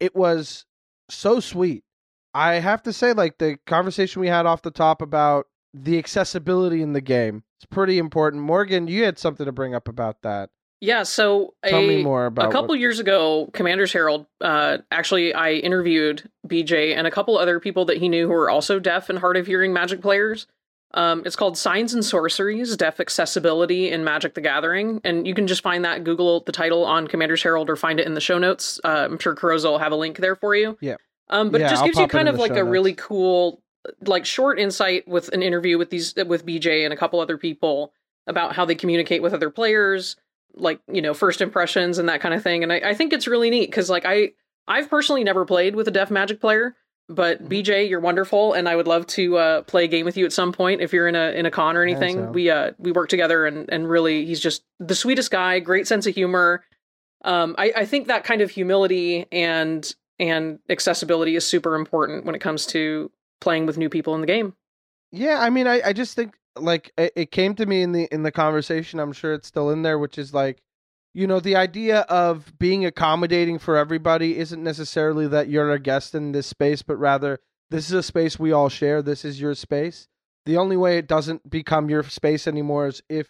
Speaker 1: it was so sweet. I have to say, like, the conversation we had off the top about the accessibility in the game, it's pretty important. Morgan, you had something to bring up about that.
Speaker 2: Yeah, so
Speaker 1: Tell
Speaker 2: a,
Speaker 1: me more about
Speaker 2: a couple
Speaker 1: what...
Speaker 2: years ago, Commander's Herald, uh, actually, I interviewed B J and a couple other people that he knew who were also deaf and hard of hearing Magic players. Um, it's called Signs and Sorceries, Deaf Accessibility in Magic the Gathering. And you can just find that, Google the title on Commander's Herald or find it in the show notes. Uh, I'm sure Carosa will have a link there for you.
Speaker 1: Yeah.
Speaker 2: Um, but
Speaker 1: yeah,
Speaker 2: it just
Speaker 1: I'll
Speaker 2: gives you
Speaker 1: pop it
Speaker 2: kind
Speaker 1: in
Speaker 2: of
Speaker 1: the
Speaker 2: like
Speaker 1: show
Speaker 2: a
Speaker 1: notes.
Speaker 2: really cool, like short insight with an interview with these, with B J and a couple other people about how they communicate with other players, like, you know, first impressions and that kind of thing. And I, I think it's really neat because, like, I, I've personally never played with a deaf Magic player, but
Speaker 1: Mm-hmm.
Speaker 2: B J, you're wonderful, and I would love to uh, play a game with you at some point if you're in a in a con or anything.
Speaker 1: so.
Speaker 2: We uh we work together, and and really, he's just the sweetest guy, great sense of humor. Um, I, I think that kind of humility and and accessibility is super important when it comes to playing with new people in the game.
Speaker 1: Yeah, I mean, I, I just think, like, it, it came to me in the in the conversation, I'm sure it's still in there, which is like, you know, the idea of being accommodating for everybody isn't necessarily that you're a guest in this space, but rather this is a space we all share. This is your space. The only way it doesn't become your space anymore is if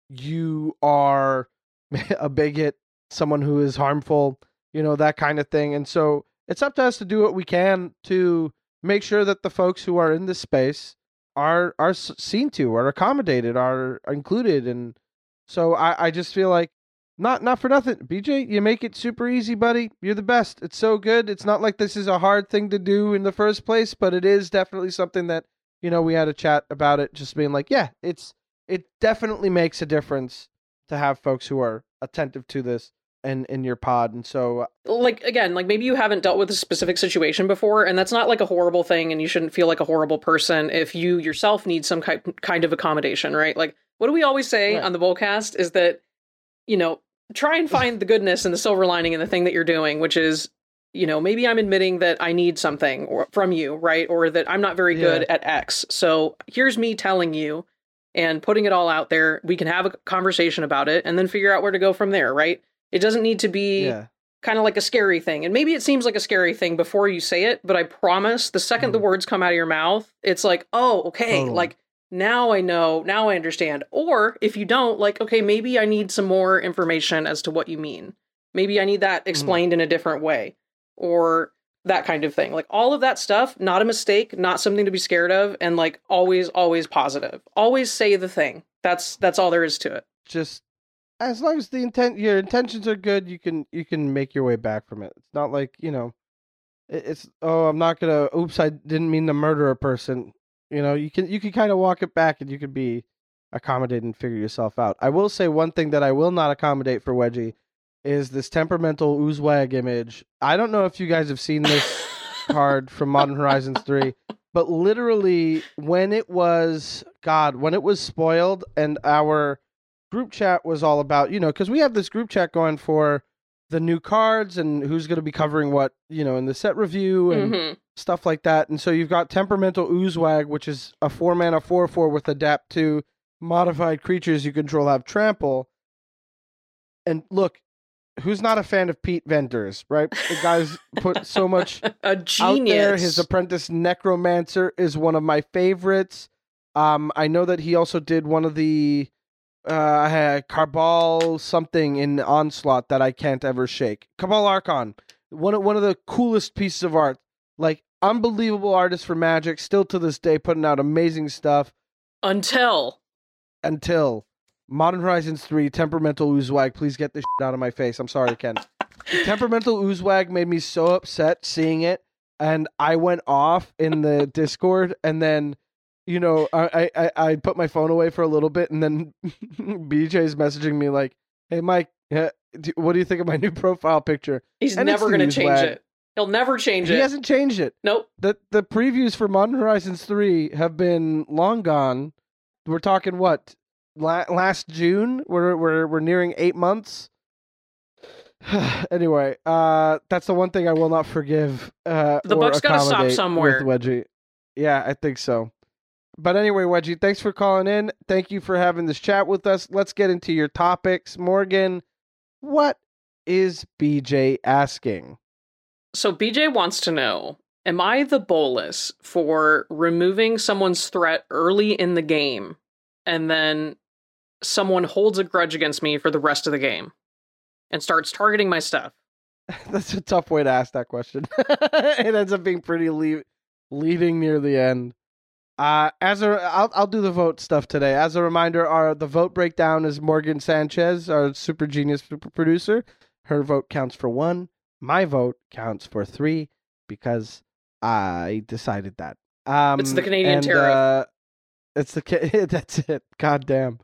Speaker 1: you are a bigot, someone who is harmful, you know, that kind of thing. And so it's up to us to do what we can to make sure that the folks who are in this space are are seen to, are accommodated, are included. And so I, I just feel like, Not not for nothing. B J, you make it super easy, buddy. You're the best. It's so good. It's not like this is a hard thing to do in the first place, but it is definitely something that, you know, we had a chat about it, just being like, yeah, it's it definitely makes a difference to have folks who are attentive to this in, in your pod. And so,
Speaker 2: Like, again, like maybe you haven't dealt with a specific situation before, and that's not like a horrible thing, and you shouldn't feel like a horrible person if you yourself need some ki- kind of accommodation, right? Like, what do we always say
Speaker 1: Right.
Speaker 2: on the Bullcast is that, you know, try and find the goodness and the silver lining in the thing that you're doing, which is, you know, maybe I'm admitting that I need something or, from you, right? Or that I'm not very good
Speaker 1: Yeah.
Speaker 2: at X. So here's me telling you and putting it all out there. We can have a conversation about it and then figure out where to go from there, right? It doesn't need to be
Speaker 1: yeah.
Speaker 2: kind of like a scary thing. And maybe it seems like a scary thing before you say it, but I promise the second
Speaker 1: Mm.
Speaker 2: the words come out of your mouth, it's like, oh, okay,
Speaker 1: Totally.
Speaker 2: like, now I know, now I understand. Or if you don't, like, okay, maybe I need some more information as to what you mean. Maybe I need that explained in a different way, or that kind of thing. Like, all of that stuff, not a mistake, not something to be scared of, and like always, always positive. Always say the thing. That's that's all there is to it.
Speaker 1: Just as long as the intent, your intentions are good, you can you can make your way back from it. It's not like, you know, it, it's oh, I'm not gonna. Oops, I didn't mean to murder a person. You know, you can you can kind of walk it back, and you can be accommodated and figure yourself out. I will say one thing that I will not accommodate for Wedgie is this temperamental Oozwag image. I don't know if you guys have seen this card from Modern Horizons three, but literally when it was God, when it was spoiled, and our group chat was all about, you know, because we have this group chat going for the new cards and who's going to be covering what, you know, in the set review and
Speaker 2: Mm-hmm.
Speaker 1: stuff like that. And so you've got Temperamental Oozwag, which is a four mana four four with Adapt to. Modified creatures you control have Trample. And look, who's not a fan of Pete Venters, right? The guy's put so much
Speaker 2: A
Speaker 1: out
Speaker 2: genius.
Speaker 1: there. His Apprentice Necromancer is one of my favorites. Um, I know that he also did one of the uh, Cabal something in Onslaught that I can't ever shake. Cabal Archon, one of, one of the coolest pieces of art. Like, unbelievable artist for Magic, still to this day putting out amazing stuff.
Speaker 2: Until
Speaker 1: Until Modern Horizons three, Temperamental Oozwag, please get this shit out of my face. I'm sorry, Ken. Temperamental Oozwag made me so upset seeing it, and I went off in the Discord, and then, you know, I, I, I put my phone away for a little bit, and then B J's messaging me like, hey, Mike, uh, do- what do you think of my new profile picture?
Speaker 2: he's
Speaker 1: And it's
Speaker 2: never
Speaker 1: the
Speaker 2: going to change
Speaker 1: Oozwag.
Speaker 2: it. He'll never change
Speaker 1: He
Speaker 2: it.
Speaker 1: hasn't changed it.
Speaker 2: Nope.
Speaker 1: The, the previews for Modern Horizons three have been long gone. We're talking, what, la- last June? We're, we're, we're nearing eight months. Anyway, uh, that's the one thing I will not forgive. Uh,
Speaker 2: The
Speaker 1: or
Speaker 2: buck's gotta stop
Speaker 1: accommodate
Speaker 2: somewhere.
Speaker 1: with Wedgie. Yeah, I think so. But anyway, Wedgie, thanks for calling in. Thank you for having this chat with us. Let's get into your topics. Morgan, what is B J asking?
Speaker 2: So B J wants to know, am I the bolus for removing someone's threat early in the game and then someone holds a grudge against me for the rest of the game and starts targeting my stuff?
Speaker 1: That's a tough way to ask that question. It ends up being pretty le- leading near the end. Uh, as a, I'll I'll do the vote stuff today. As a reminder, our the vote breakdown is Morgan Sanchez, our super genius super producer. Her vote counts for one. My vote counts for three because I decided that. Um,
Speaker 2: It's the Canadian
Speaker 1: and,
Speaker 2: tariff.
Speaker 1: Uh, it's the ca- that's it. God damn.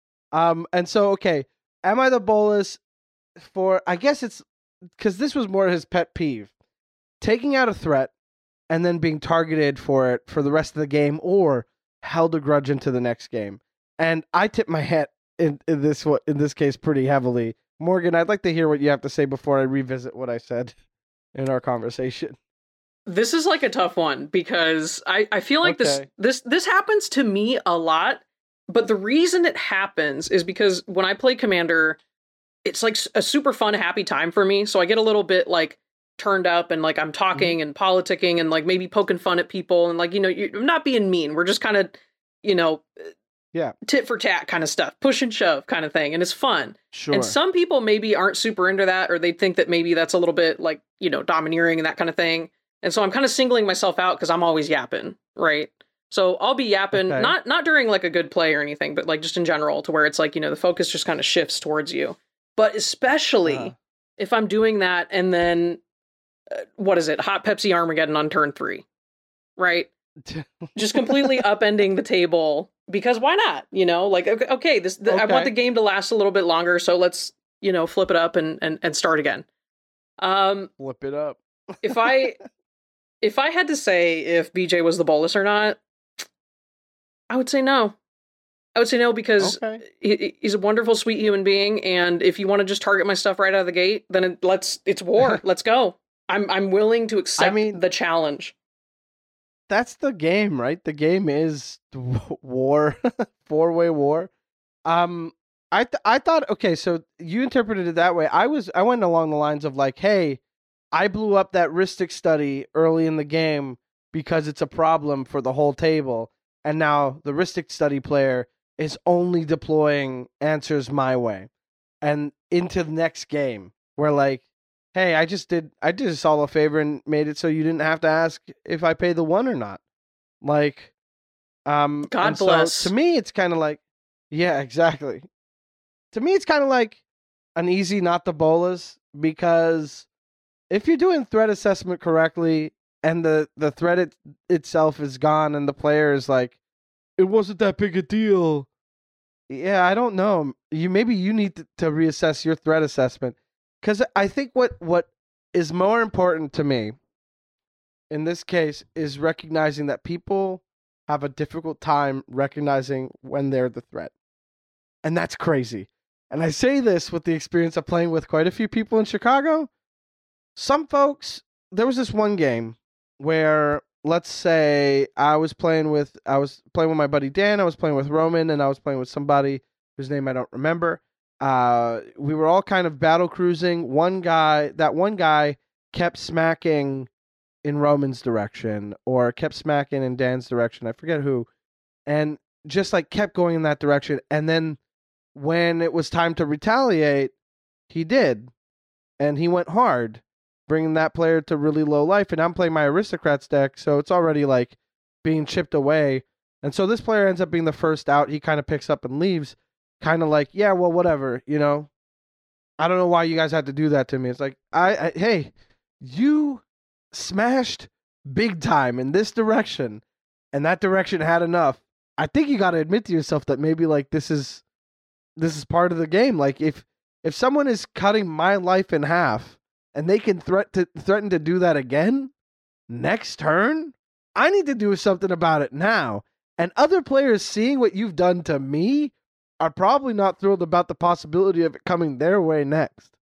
Speaker 1: Um, and so okay, am I the bolus for? I guess it's because this was more his pet peeve, taking out a threat and then being targeted for it for the rest of the game or held a grudge into the next game. And I tip my hat in, in this in this case pretty heavily. Morgan, I'd like to hear what you have to say before I revisit what I said in our conversation.
Speaker 2: This is like a tough one because I, I feel like
Speaker 1: Okay.
Speaker 2: this this this happens to me a lot. But the reason it happens is because when I play Commander, it's like a super fun, happy time for me. So I get a little bit like turned up and like I'm talking mm-hmm. and politicking and like maybe poking fun at people and like, you know, you're not being mean. We're just kind of, you know,
Speaker 1: yeah,
Speaker 2: tit for tat kind of stuff, push and shove kind of thing. And it's fun.
Speaker 1: Sure.
Speaker 2: And some people maybe aren't super into that, or they think that maybe that's a little bit like, you know, domineering and that kind of thing. And so I'm kind of singling myself out because I'm always yapping, right? So I'll be yapping,
Speaker 1: okay.
Speaker 2: not not during like a good play or anything, but like just in general to where it's like, you know, the focus just kind of shifts towards you. But especially uh. if I'm doing that and then, uh, what is it? Hot Pepsi Armageddon on turn three, right? Just completely upending the table because why not? You know, like, okay, okay this the, okay. I want the game to last a little bit longer. So let's, you know, flip it up and, and, and start again. Um,
Speaker 1: flip it up.
Speaker 2: if I, if I had to say if B J was the bolus or not, I would say no. I would say no because
Speaker 1: okay.
Speaker 2: he, he's a wonderful, sweet human being, and if you want to just target my stuff right out of the gate, then it, let's it's war. Let's go. I'm I'm willing to accept
Speaker 1: I mean,
Speaker 2: the challenge.
Speaker 1: That's the game, right? The game is war, four-way war. Um, I th- I thought okay, so you interpreted it that way. I was I went along the lines of like, hey, I blew up that Rhystic study early in the game because it's a problem for the whole table. And now the Rhystic study player is only deploying answers my way. And into the next game, we're like, hey, I just did I did us all a favor and made it so you didn't have to ask if I pay the one or not. Like, um
Speaker 2: God
Speaker 1: so
Speaker 2: bless.
Speaker 1: To me, it's kind of like, yeah, exactly. To me, it's kind of like an easy not the bolus, because if you're doing threat assessment correctly, and the, the threat it, itself is gone, and the player is like, it wasn't that big a deal. Yeah, I don't know. You maybe you need to, to reassess your threat assessment, because I think what what is more important to me in this case is recognizing that people have a difficult time recognizing when they're the threat, and that's crazy. And I say this with the experience of playing with quite a few people in Chicago. Some folks, there was this one game where, let's say I was playing with I was playing with my buddy Dan, I was playing with Roman, and I was playing with somebody whose name I don't remember. Uh, we were all kind of battle cruising. One guy, that one guy kept smacking in Roman's direction, or kept smacking in Dan's direction. I forget who. And just like kept going in that direction. And then when it was time to retaliate, he did. And he went hard, bringing that player to really low life. And I'm playing my Aristocrats deck, so it's already like being chipped away. And so this player ends up being the first out. He kind of picks up and leaves, kind of like, yeah, well, whatever, you know. I don't know why you guys had to do that to me. It's like, I, I hey, you smashed big time in this direction, and that direction had enough. I think you got to admit to yourself that maybe like this is this is part of the game. Like if if someone is cutting my life in half, and they can threat to threaten to do that again next turn, I need to do something about it now. And other players seeing what you've done to me are probably not thrilled about the possibility of it coming their way next.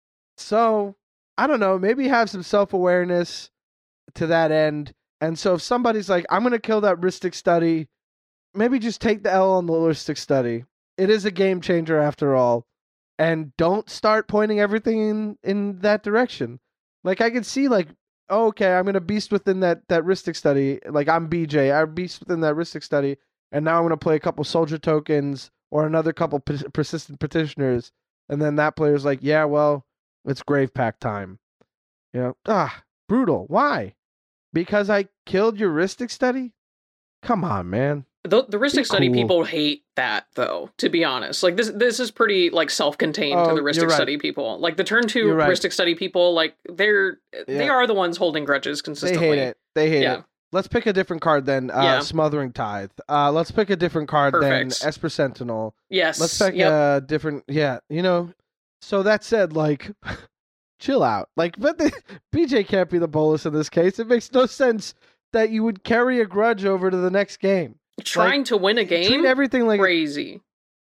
Speaker 1: So, I don't know, maybe have some self-awareness to that end. And so if somebody's like, I'm going to kill that Rhystic study, maybe just take the L on the Rhystic study. It is a game changer after all. And don't start pointing everything in, in that direction. Like, I could see, like, oh, okay, I'm gonna beast within that that Rhystic study. Like I'm B J, I beast within that Rhystic study, and now I'm gonna play a couple soldier tokens or another couple p- persistent petitioners, and then that player's like, yeah, well, it's grave pack time. You know, ah, brutal. Why? Because I killed your Rhystic study? Come on, man.
Speaker 2: The, the Rhystic
Speaker 1: Be
Speaker 2: study
Speaker 1: cool.
Speaker 2: people hate that, though, to be honest. Like, this this is pretty, like, self-contained
Speaker 1: Oh,
Speaker 2: to the
Speaker 1: you're
Speaker 2: Rhystic
Speaker 1: right.
Speaker 2: study people. Like, the turn two
Speaker 1: You're right.
Speaker 2: Rhystic study people, like, they're, they
Speaker 1: Yeah.
Speaker 2: are the ones holding grudges
Speaker 1: They
Speaker 2: consistently.
Speaker 1: hate it. They hate
Speaker 2: Yeah.
Speaker 1: it. Let's pick a different card then. Uh,
Speaker 2: Yeah.
Speaker 1: Smothering Tithe. Uh, let's pick a different card
Speaker 2: Perfect.
Speaker 1: than Esper Sentinel.
Speaker 2: Yes.
Speaker 1: Let's pick
Speaker 2: yep.
Speaker 1: a different. Yeah, you know. So that said, like, chill out. Like, but the, B J can't be the bolus in this case. It makes no sense that you would carry a grudge over to the next game.
Speaker 2: Trying
Speaker 1: like,
Speaker 2: to win a
Speaker 1: Treat
Speaker 2: game?
Speaker 1: everything like
Speaker 2: Crazy.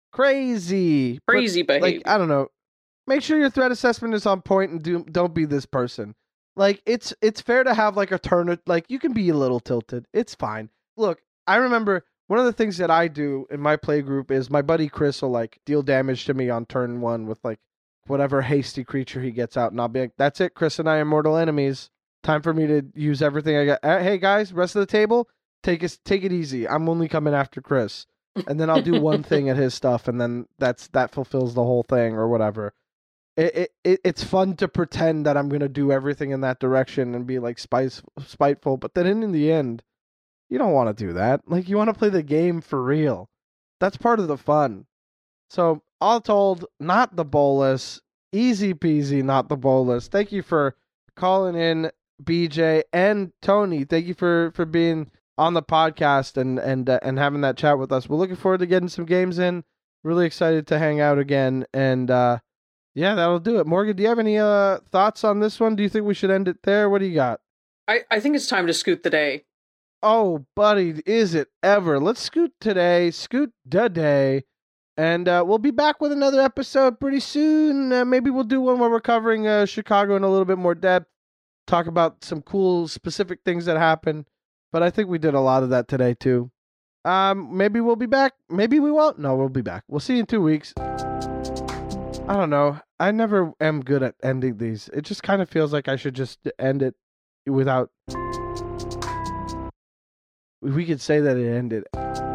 Speaker 1: crazy. But,
Speaker 2: Crazy behavior.
Speaker 1: like, I don't know. Make sure your threat assessment is on point and do don't be this person. Like it's it's fair to have like a turn. Like you can be a little tilted. It's fine. Look, I remember one of the things that I do in my play group is my buddy Chris will like deal damage to me on turn one with like whatever hasty creature he gets out, and I'll be like, "That's it, Chris and I are mortal enemies. Time for me to use everything I got. Uh, hey guys, rest of the table, take it take it easy. I'm only coming after Chris." And then I'll do one thing at his stuff, and then that's that fulfills the whole thing or whatever. It, it, it it's fun to pretend that I'm gonna do everything in that direction and be like spice, spiteful, but then in, in the end, you don't want to do that. Like you want to play the game for real. That's part of the fun. So all told, not the bolus, easy peasy, not the bolus. Thank you for calling in, B J and Tony. Thank you for for being on the podcast and and uh, and having that chat with us. We're looking forward to getting some games in. Really excited to hang out again, and uh, yeah, that'll do it. Morgan, do you have any uh, thoughts on this one? Do you think we should end it there? What do you got?
Speaker 2: I, I think it's time to scoot the day.
Speaker 1: Oh, buddy, is it ever? Let's scoot today, scoot the day, and uh, we'll be back with another episode pretty soon. Uh, maybe we'll do one where we're covering uh, Chicago in a little bit more depth, talk about some cool specific things that happen. But I think we did a lot of that today, too. Um, maybe we'll be back. Maybe we won't. No, we'll be back. We'll see you in two weeks. I don't know. I never am good at ending these. It just kind of feels like I should just end it without... We could say that it ended.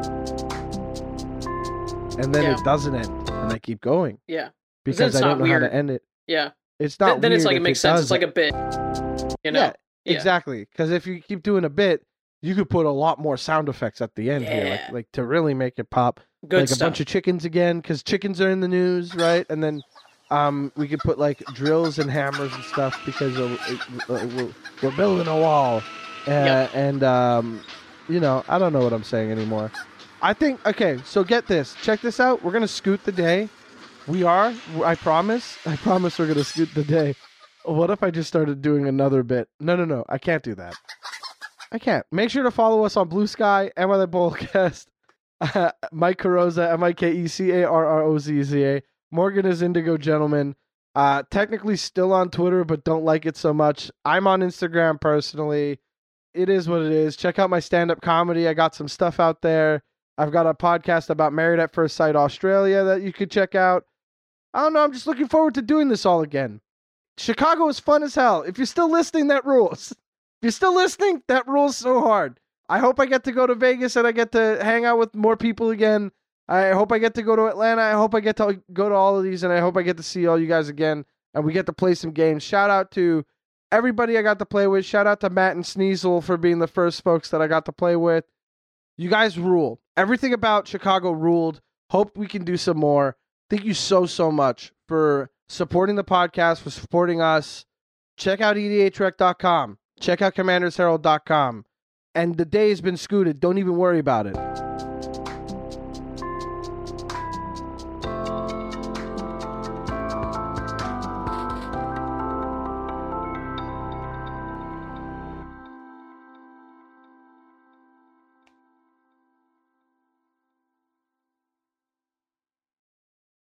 Speaker 1: And then
Speaker 2: Yeah.
Speaker 1: it doesn't end. And I keep going.
Speaker 2: Yeah.
Speaker 1: Because
Speaker 2: it's
Speaker 1: I don't
Speaker 2: not
Speaker 1: know how
Speaker 2: weird.
Speaker 1: to end it.
Speaker 2: Yeah.
Speaker 1: It's not
Speaker 2: Th- then it's
Speaker 1: weird
Speaker 2: like it
Speaker 1: if
Speaker 2: makes sense.
Speaker 1: does
Speaker 2: It's like
Speaker 1: it.
Speaker 2: a bit. You know?
Speaker 1: Yeah,
Speaker 2: Yeah.
Speaker 1: exactly. Because if you keep doing a bit, you could put a lot more sound effects at the end here,
Speaker 2: Yeah.
Speaker 1: like, like to really make it pop.
Speaker 2: Good
Speaker 1: like
Speaker 2: stuff.
Speaker 1: a bunch of chickens again, because chickens are in the news, right? And then um, we could put like drills and hammers and stuff because of, uh, we're, we're building a wall. Uh,
Speaker 2: Yep.
Speaker 1: And, um, you know, I don't know what I'm saying anymore. I think, okay, so get this. Check this out. We're going to scoot the day. We are. I promise. I promise we're going to scoot the day. What if I just started doing another bit? No, no, no. I can't do that. I can't. Make sure to follow us on Blue Sky, M I The Bowlcast, uh, Mike Caroza, M I K E C A R R O Z Z A. Morgan is Indigo Gentleman. Uh, technically still on Twitter, but don't like it so much. I'm on Instagram personally. It is what it is. Check out my stand-up comedy. I got some stuff out there. I've got a podcast about Married at First Sight Australia that you could check out. I don't know. I'm just looking forward to doing this all again. Chicago is fun as hell. If you're still listening, that rules. If you're still listening, that rules so hard. I hope I get to go to Vegas and I get to hang out with more people again. I hope I get to go to Atlanta. I hope I get to go to all of these, and I hope I get to see all you guys again, and we get to play some games. Shout out to everybody I got to play with. Shout out to Matt and Sneasel for being the first folks that I got to play with. You guys rule. Everything about Chicago ruled. Hope we can do some more. Thank you so, so much for supporting the podcast, for supporting us. Check out E D H rec dot com. Check out commanders herald dot com. And the day has been scooted. Don't even worry about it.